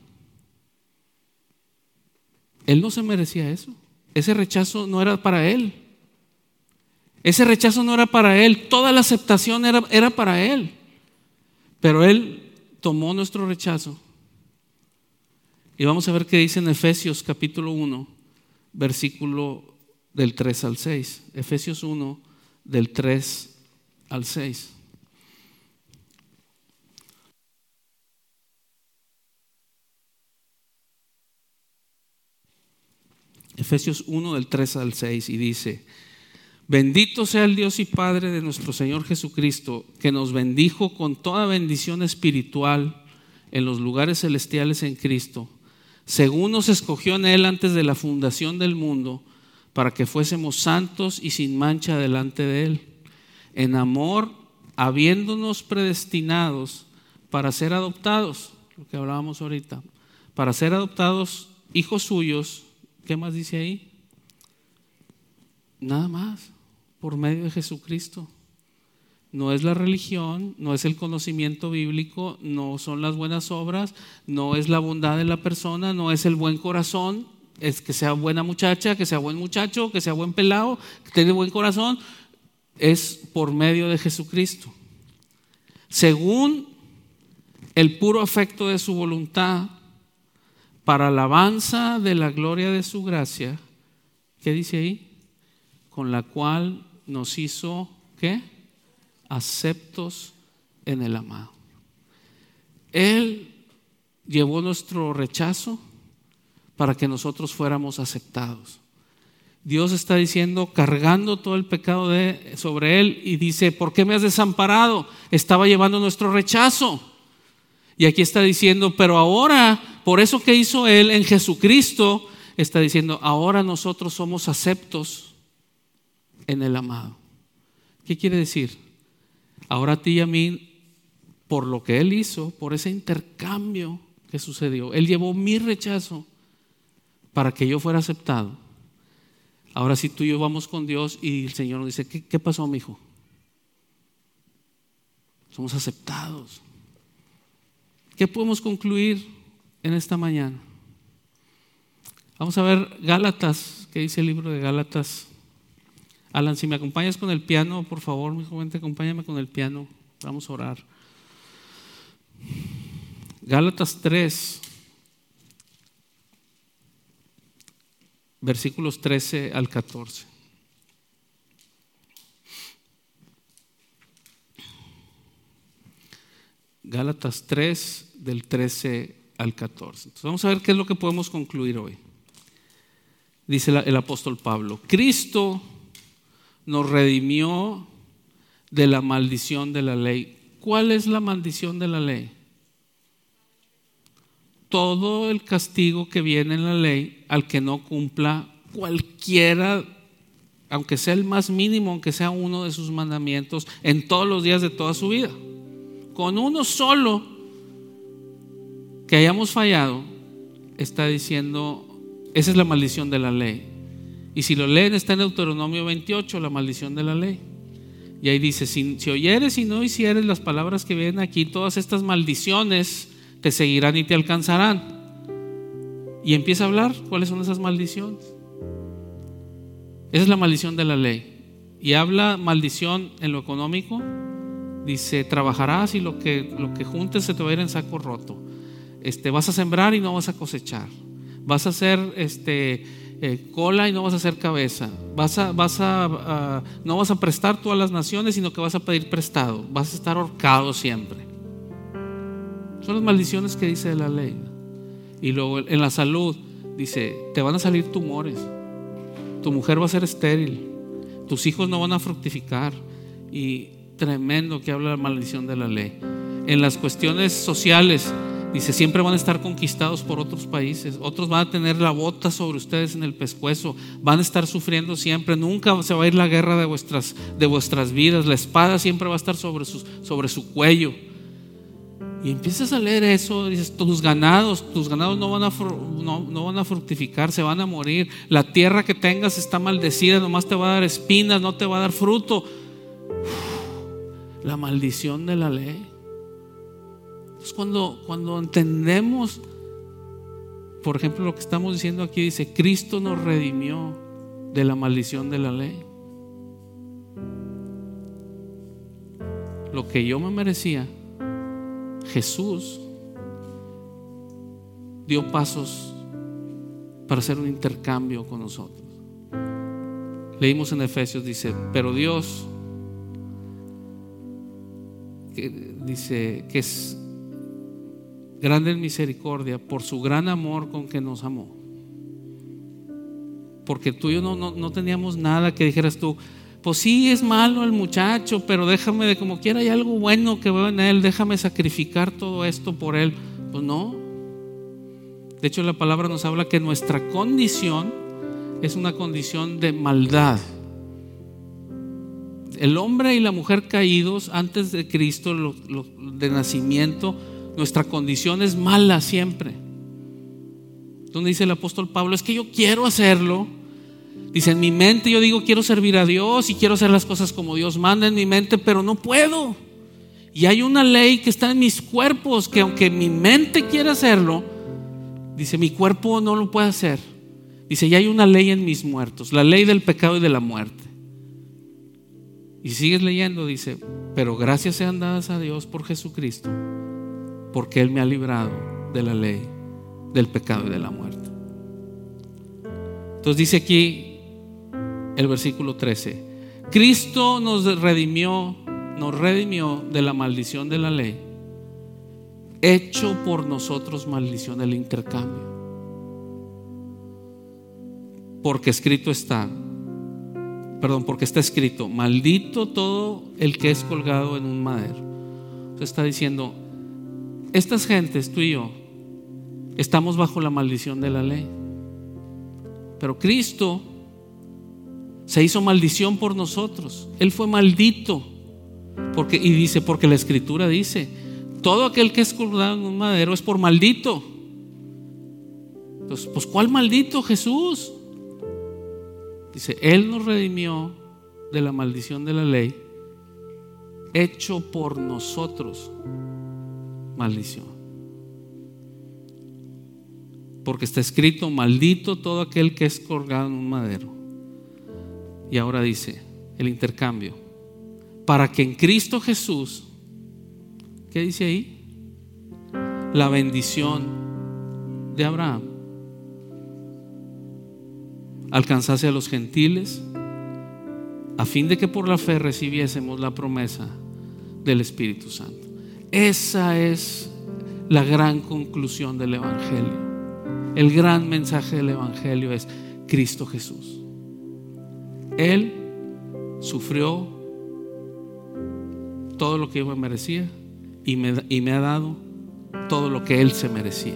Él no se merecía eso. Ese rechazo no era para Él. Ese rechazo no era para Él. Toda la aceptación era, era para Él. Pero Él tomó nuestro rechazo. Y vamos a ver qué dice en Efesios capítulo uno, versículo del tres al seis. Efesios uno, del tres al seis. Efesios uno del tres al seis y dice, bendito sea el Dios y Padre de nuestro Señor Jesucristo, que nos bendijo con toda bendición espiritual en los lugares celestiales en Cristo, según nos escogió en Él antes de la fundación del mundo, para que fuésemos santos y sin mancha delante de Él, en amor, habiéndonos predestinados para ser adoptados, lo que hablábamos ahorita, para ser adoptados hijos suyos. ¿Qué más dice ahí? Nada más, por medio de Jesucristo. No es la religión, no es el conocimiento bíblico, no son las buenas obras, no es la bondad de la persona, no es el buen corazón, es que sea buena muchacha, que sea buen muchacho, que sea buen pelado, que tenga buen corazón. Es por medio de Jesucristo, según el puro afecto de su voluntad, para alabanza de la gloria de su gracia. ¿Qué dice ahí? Con la cual nos hizo, ¿qué? Aceptos en el amado. Él llevó nuestro rechazo para que nosotros fuéramos aceptados. Dios está diciendo, cargando todo el pecado de, sobre Él, y dice, ¿por qué me has desamparado? Estaba llevando nuestro rechazo. Y aquí está diciendo, pero ahora, por eso que hizo Él en Jesucristo, está diciendo, ahora nosotros somos aceptos en el amado. ¿Qué quiere decir? Ahora a ti y a mí, por lo que Él hizo, por ese intercambio que sucedió, Él llevó mi rechazo para que yo fuera aceptado. Ahora si tú y yo vamos con Dios y el Señor nos dice, ¿qué, qué pasó, mi hijo? Somos aceptados. ¿Qué podemos concluir en esta mañana? Vamos a ver Gálatas, ¿qué dice el libro de Gálatas? Alan, si me acompañas con el piano, por favor, mi joven, acompáñame con el piano. Vamos a orar. Gálatas tres, versículos trece al catorce. Gálatas tres, del trece al catorce. Entonces vamos a ver qué es lo que podemos concluir hoy. Dice el apóstol Pablo, Cristo nos redimió de la maldición de la ley. ¿Cuál es la maldición de la ley? Todo el castigo que viene en la ley al que no cumpla cualquiera, aunque sea el más mínimo, aunque sea uno de sus mandamientos, en todos los días de toda su vida. Con uno solo que hayamos fallado, está diciendo, esa es la maldición de la ley. Y si lo leen, está en Deuteronomio veintiocho, la maldición de la ley. Y ahí dice, si, si oyeres y no hicieres las palabras que vienen aquí, todas estas maldiciones te seguirán y te alcanzarán. Y empieza a hablar cuáles son esas maldiciones. Esa es la maldición de la ley. Y habla maldición en lo económico. Dice, trabajarás y lo que, lo que juntes se te va a ir en saco roto. Este, vas a sembrar y no vas a cosechar. Vas a hacer este, eh, cola y no vas a hacer cabeza. Vas a, vas a, uh, no vas a prestar tú a las naciones, sino que vas a pedir prestado. Vas a estar ahorcado siempre. Son las maldiciones que dice la ley. Y luego en la salud dice, te van a salir tumores, tu mujer va a ser estéril, tus hijos no van a fructificar. Y tremendo que habla la maldición de la ley. En las cuestiones sociales dice, siempre van a estar conquistados por otros países, otros van a tener la bota sobre ustedes en el pescuezo, van a estar sufriendo siempre, nunca se va a ir la guerra de vuestras, de vuestras vidas, la espada siempre va a estar sobre, sus, sobre su cuello. Y empiezas a leer eso, dices, tus ganados, tus ganados no van, a, no, no van a fructificar, se van a morir, la tierra que tengas está maldecida, nomás te va a dar espinas, no te va a dar fruto. Uf, la maldición de la ley. Entonces cuando, cuando entendemos, por ejemplo, lo que estamos diciendo aquí, dice, Cristo nos redimió de la maldición de la ley. Lo que yo me merecía, Jesús dio pasos para hacer un intercambio con nosotros. Leímos en Efesios, dice, pero Dios, que dice que es grande en misericordia por su gran amor con que nos amó. Porque tú y yo no, no, no teníamos nada que dijeras tú, pues sí es malo el muchacho, pero déjame, de como quiera hay algo bueno que veo en él, déjame sacrificar todo esto por él. Pues no. De hecho la palabra nos habla que nuestra condición es una condición de maldad. El hombre y la mujer caídos antes de Cristo, lo, lo, de nacimiento, nuestra condición es mala siempre. Donde dice el apóstol Pablo, es que yo quiero hacerlo. Dice, en mi mente yo digo quiero servir a Dios y quiero hacer las cosas como Dios manda en mi mente, pero no puedo. Y hay una ley que está en mis cuerpos que aunque mi mente quiera hacerlo, dice, mi cuerpo no lo puede hacer. Dice, y hay una ley en mis muertos, la ley del pecado y de la muerte. Y sigues leyendo, dice, pero gracias sean dadas a Dios por Jesucristo, porque Él me ha librado de la ley, del pecado y de la muerte. Entonces dice aquí el versículo trece, Cristo nos redimió, nos redimió de la maldición de la ley, hecho por nosotros maldición, el intercambio. Porque escrito está, perdón, porque está escrito, maldito todo el que es colgado en un madero. Se está diciendo, estas gentes, tú y yo, estamos bajo la maldición de la ley. Pero Cristo se hizo maldición por nosotros. Él fue maldito. Porque, y dice, porque la Escritura dice, todo aquel que es colgado en un madero es por maldito. Entonces, pues ¿cuál maldito? Jesús. Dice, Él nos redimió de la maldición de la ley, hecho por nosotros maldición. Porque está escrito, maldito todo aquel que es colgado en un madero. Y ahora dice el intercambio, para que en Cristo Jesús, ¿qué dice ahí? La bendición de Abraham alcanzase a los gentiles, a fin de que por la fe recibiésemos la promesa del Espíritu Santo. Esa es la gran conclusión del Evangelio. El gran mensaje del Evangelio es Cristo Jesús. Él sufrió todo lo que yo me merecía y me, y me ha dado todo lo que Él se merecía.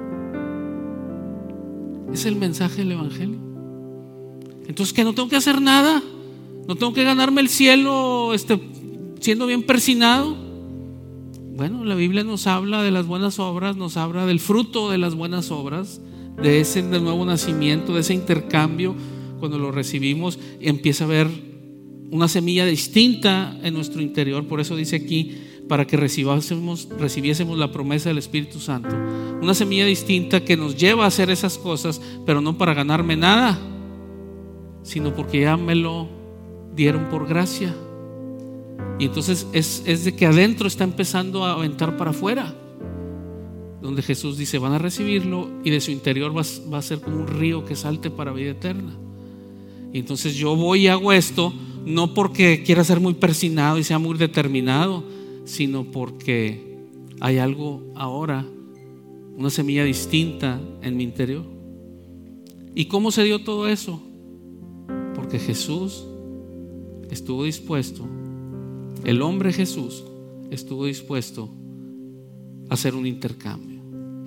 Es el mensaje del Evangelio. Entonces, ¿que no tengo que hacer nada? ¿No tengo que ganarme el cielo este, siendo bien persinado? Bueno, la Biblia nos habla de las buenas obras, nos habla del fruto de las buenas obras, de ese del nuevo nacimiento, de ese intercambio. Cuando lo recibimos, empieza a haber una semilla distinta en nuestro interior. Por eso dice aquí, para que recibiésemos, recibiésemos la promesa del Espíritu Santo. Una semilla distinta que nos lleva a hacer esas cosas, pero no para ganarme nada, sino porque ya me lo dieron por gracia. Y entonces es, es de que adentro está empezando a aventar para afuera, donde Jesús dice, van a recibirlo y de su interior va, va a ser como un río que salte para vida eterna. Y entonces yo voy y hago esto, no porque quiera ser muy persinado y sea muy determinado, sino porque hay algo ahora una semilla distinta en mi interior. ¿Y cómo se dio todo eso? Porque Jesús estuvo dispuesto, el hombre Jesús estuvo dispuesto a hacer un intercambio.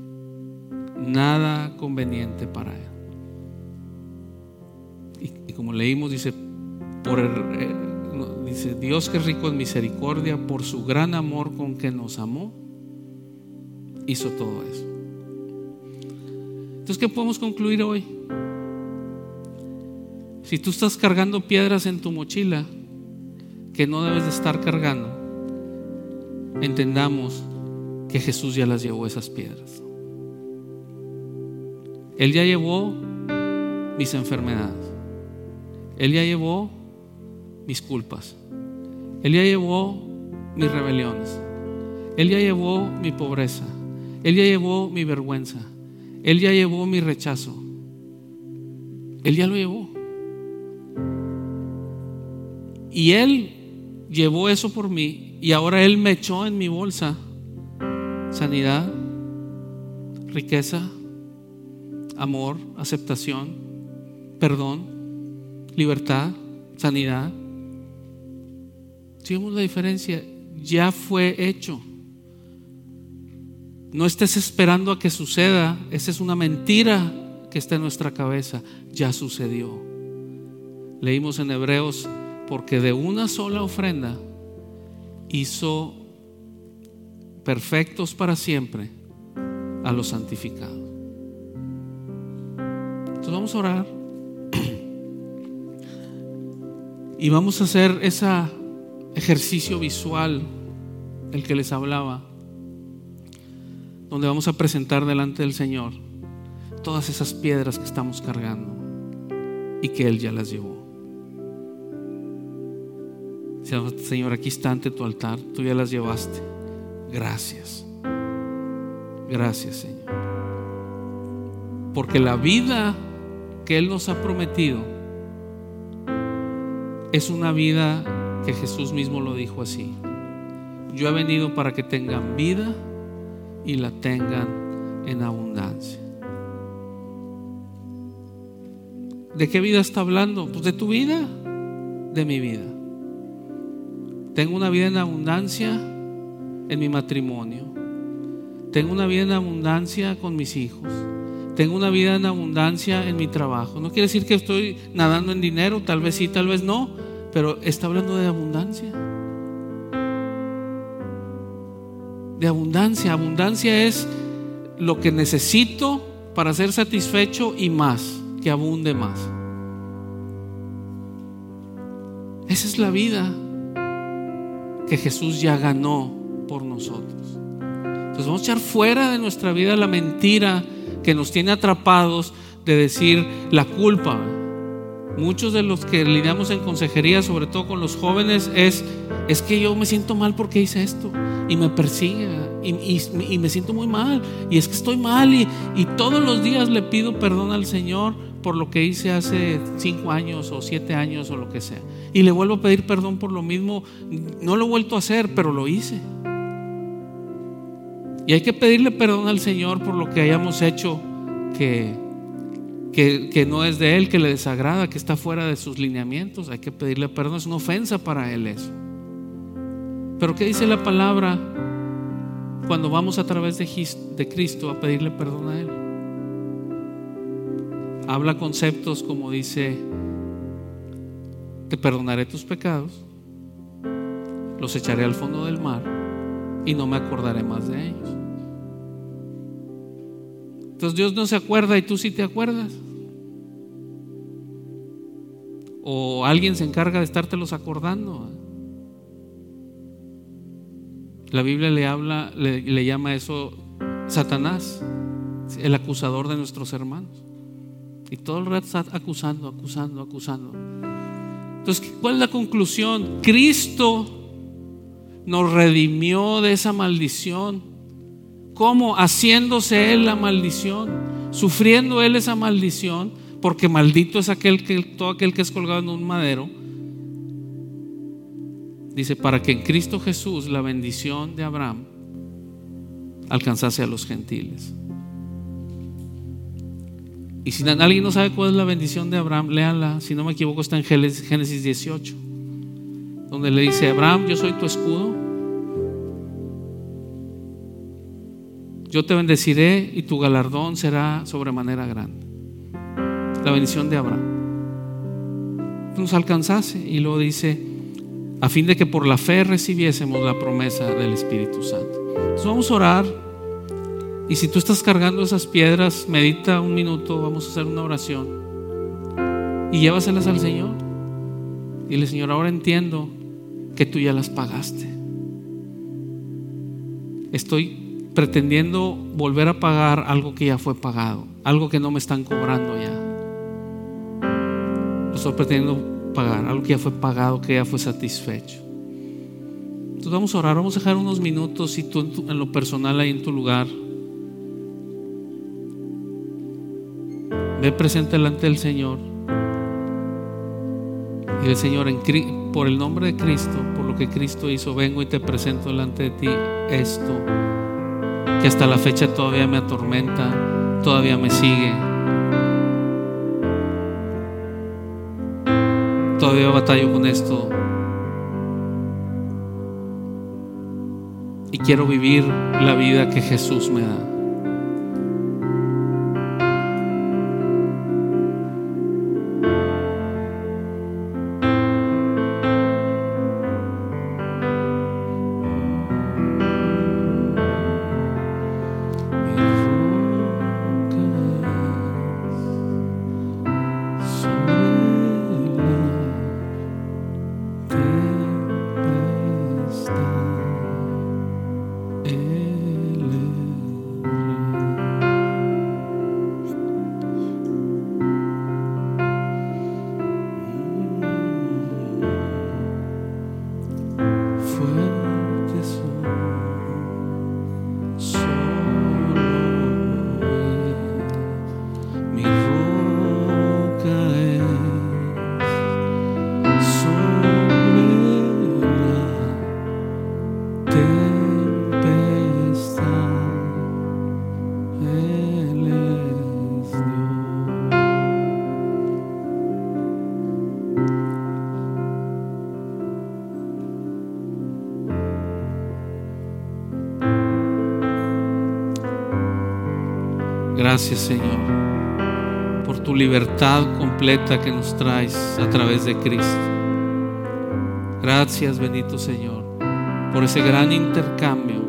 Nada conveniente para él. Y, y como leímos, dice, por el, eh, dice, Dios que es rico en misericordia, por su gran amor con que nos amó, hizo todo eso. Entonces, ¿qué podemos concluir hoy? Si tú estás cargando piedras en tu mochila que no debes de estar cargando, entendamos que Jesús ya las llevó, esas piedras. Él ya llevó mis enfermedades, Él ya llevó mis culpas, Él ya llevó mis rebeliones, Él ya llevó mi pobreza, Él ya llevó mi vergüenza, Él ya llevó mi rechazo. Él ya lo llevó. Y Él llevó eso por mí, y ahora Él me echó en mi bolsa sanidad, riqueza, amor, aceptación, perdón, libertad, sanidad. Si vemos la diferencia, ya fue hecho. No estés esperando a que suceda. Esa es una mentira que está en nuestra cabeza. Ya sucedió. Leímos en Hebreos, porque de una sola ofrenda hizo perfectos para siempre a los santificados. Entonces vamos a orar y vamos a hacer ese ejercicio visual del que les hablaba, donde vamos a presentar delante del Señor todas esas piedras que estamos cargando y que Él ya las llevó. Señor, aquí está ante tu altar, tú ya las llevaste. Gracias. Gracias, Señor. Porque la vida que Él nos ha prometido es una vida que Jesús mismo lo dijo así: yo he venido para que tengan vida y la tengan en abundancia. ¿De qué vida está hablando? Pues de tu vida, de mi vida. Tengo una vida en abundancia en mi matrimonio. Tengo una vida en abundancia con mis hijos. Tengo una vida en abundancia en mi trabajo. No quiere decir que estoy nadando en dinero, tal vez sí, tal vez no, pero está hablando de abundancia. De abundancia. Abundancia es lo que necesito para ser satisfecho y más, que abunde más. Esa es la vida que Jesús ya ganó por nosotros. Entonces vamos a echar fuera de nuestra vida la mentira que nos tiene atrapados de decir la culpa. Muchos de los que lidiamos en consejería, sobre todo con los jóvenes, es, es que yo me siento mal porque hice esto y me persigue y, y, y me siento muy mal y es que estoy mal y, y todos los días le pido perdón al Señor por lo que hice hace cinco años o siete años o lo que sea, y le vuelvo a pedir perdón por lo mismo. No lo he vuelto a hacer, pero lo hice. Y hay que pedirle perdón al Señor por lo que hayamos hecho que, que, que no es de Él, que le desagrada, que está fuera de sus lineamientos. Hay que pedirle perdón, es una ofensa para Él eso. Pero ¿qué dice la palabra cuando vamos a través de, de Cristo a pedirle perdón a Él? Habla conceptos como dice: te perdonaré tus pecados, los echaré al fondo del mar y no me acordaré más de ellos. Entonces Dios no se acuerda y tú sí te acuerdas. O alguien se encarga de estártelos acordando. La Biblia le habla, le, le llama eso Satanás, el acusador de nuestros hermanos. Y todo el rato está acusando, acusando, acusando. Entonces, ¿cuál es la conclusión? Cristo nos redimió de esa maldición. ¿Cómo? Haciéndose Él la maldición, sufriendo Él esa maldición, porque maldito es aquel que, todo aquel que es colgado en un madero. Dice, para que en Cristo Jesús la bendición de Abraham alcanzase a los gentiles. Y si alguien no sabe cuál es la bendición de Abraham, léanla. Si no me equivoco, está en Génesis dieciocho, donde le dice: Abraham, yo soy tu escudo, yo te bendeciré y tu galardón será sobremanera grande. La bendición de Abraham nos alcanzase. Y luego dice: a fin de que por la fe recibiésemos la promesa del Espíritu Santo. Entonces vamos a orar. Y si tú estás cargando esas piedras, medita un minuto, vamos a hacer una oración y llévaselas al Señor. Dile: Señor, ahora entiendo que tú ya las pagaste. Estoy pretendiendo volver a pagar algo que ya fue pagado, algo que no me están cobrando ya. Lo estoy pretendiendo pagar, algo que ya fue pagado, que ya fue satisfecho. Entonces vamos a orar, vamos a dejar unos minutos. Y tú en, tu, en lo personal, ahí en tu lugar, ve presente delante del Señor y dile: Señor, en, por el nombre de Cristo, por lo que Cristo hizo, vengo y te presento delante de ti esto que hasta la fecha todavía me atormenta, todavía me sigue, todavía batallo con esto y quiero vivir la vida que Jesús me da. Gracias, Señor, por tu libertad completa que nos traes a través de Cristo. Gracias, bendito Señor, por ese gran intercambio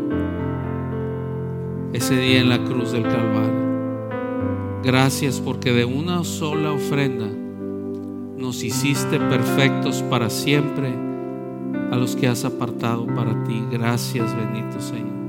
ese día en la cruz del Calvario. Gracias porque de una sola ofrenda nos hiciste perfectos para siempre a los que has apartado para ti. Gracias, bendito Señor.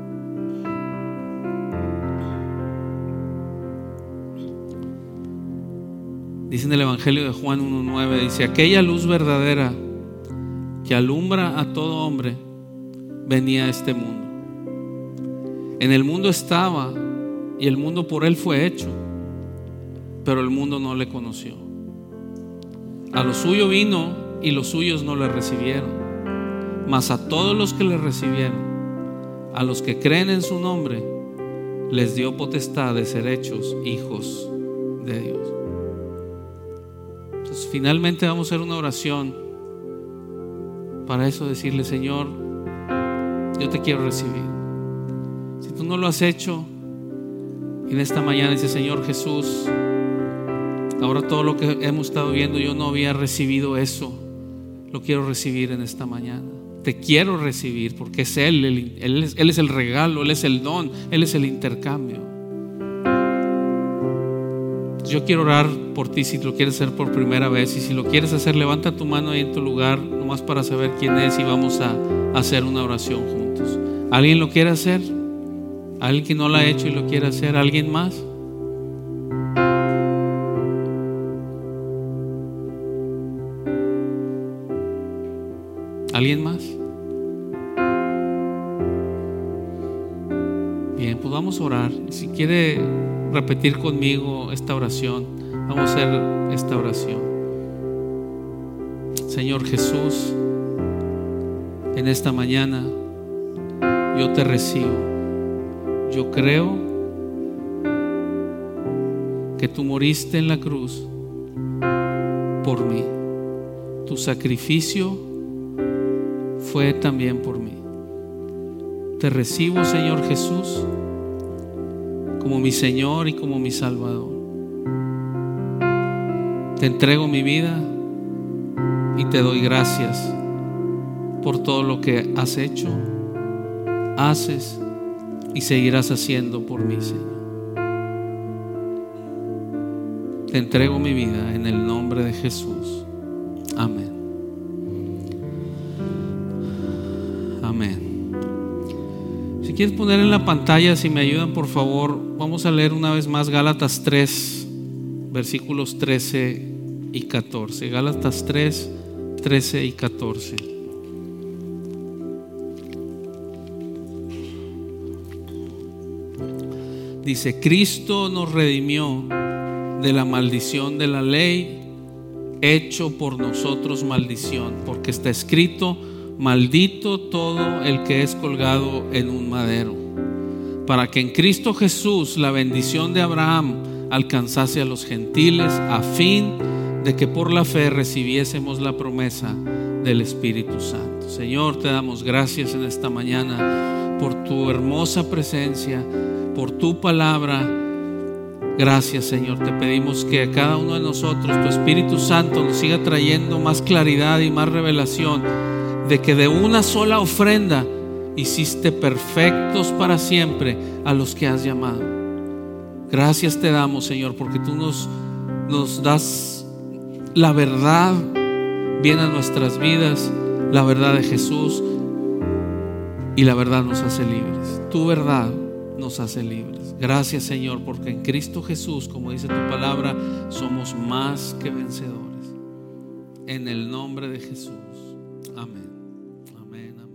Dice en el Evangelio de Juan uno nueve, dice: aquella luz verdadera que alumbra a todo hombre venía a este mundo. En el mundo estaba y el mundo por él fue hecho, pero el mundo no le conoció. A lo suyo vino y los suyos no le recibieron, mas a todos los que le recibieron, a los que creen en su nombre, les dio potestad de ser hechos hijos de Dios. Entonces, finalmente vamos a hacer una oración para eso, decirle: Señor, yo te quiero recibir. Si tú no lo has hecho, en esta mañana dice: Señor Jesús, ahora todo lo que hemos estado viendo, yo no había recibido eso, lo quiero recibir en esta mañana. Te quiero recibir porque es Él, Él, Él, es, Él es el regalo, Él es el don, Él es el intercambio. Yo quiero orar por ti si lo quieres hacer por primera vez, y si lo quieres hacer, levanta tu mano ahí en tu lugar, nomás para saber quién es, y vamos a hacer una oración juntos. ¿Alguien lo quiere hacer? ¿Alguien que no lo ha hecho y lo quiere hacer? ¿Alguien más? ¿Alguien más? Bien, pues vamos a orar. Si quiere repetir conmigo esta oración, vamos a hacer esta oración. Señor Jesús, en esta mañana yo te recibo. Yo creo que tú moriste en la cruz por mí. Tu sacrificio fue también por mí. Te recibo, Señor Jesús, como mi Señor y como mi Salvador. Te entrego mi vida y te doy gracias por todo lo que has hecho, haces y seguirás haciendo por mí, Señor. Te entrego mi vida en el nombre de Jesús. Amén. Amén. Si quieres poner en la pantalla, si me ayudan por favor, vamos a leer una vez más Gálatas tres, versículos trece y catorce. Gálatas tres, trece y catorce. Dice: Cristo nos redimió de la maldición de la ley, hecho por nosotros maldición, porque está escrito: maldito todo el que es colgado en un madero, para que en Cristo Jesús la bendición de Abraham alcanzase a los gentiles, a fin de que por la fe recibiésemos la promesa del Espíritu Santo. Señor, te damos gracias en esta mañana por tu hermosa presencia, por tu palabra. Gracias, Señor. Te pedimos que a cada uno de nosotros tu Espíritu Santo nos siga trayendo más claridad y más revelación de que de una sola ofrenda hiciste perfectos para siempre a los que has llamado. Gracias te damos, Señor, porque tú nos, nos das la verdad, viene a nuestras vidas, la verdad de Jesús, y la verdad nos hace libres. Tu verdad nos hace libres. Gracias, Señor, porque en Cristo Jesús, como dice tu palabra, somos más que vencedores. En el nombre de Jesús. Amén. Amén. Amén.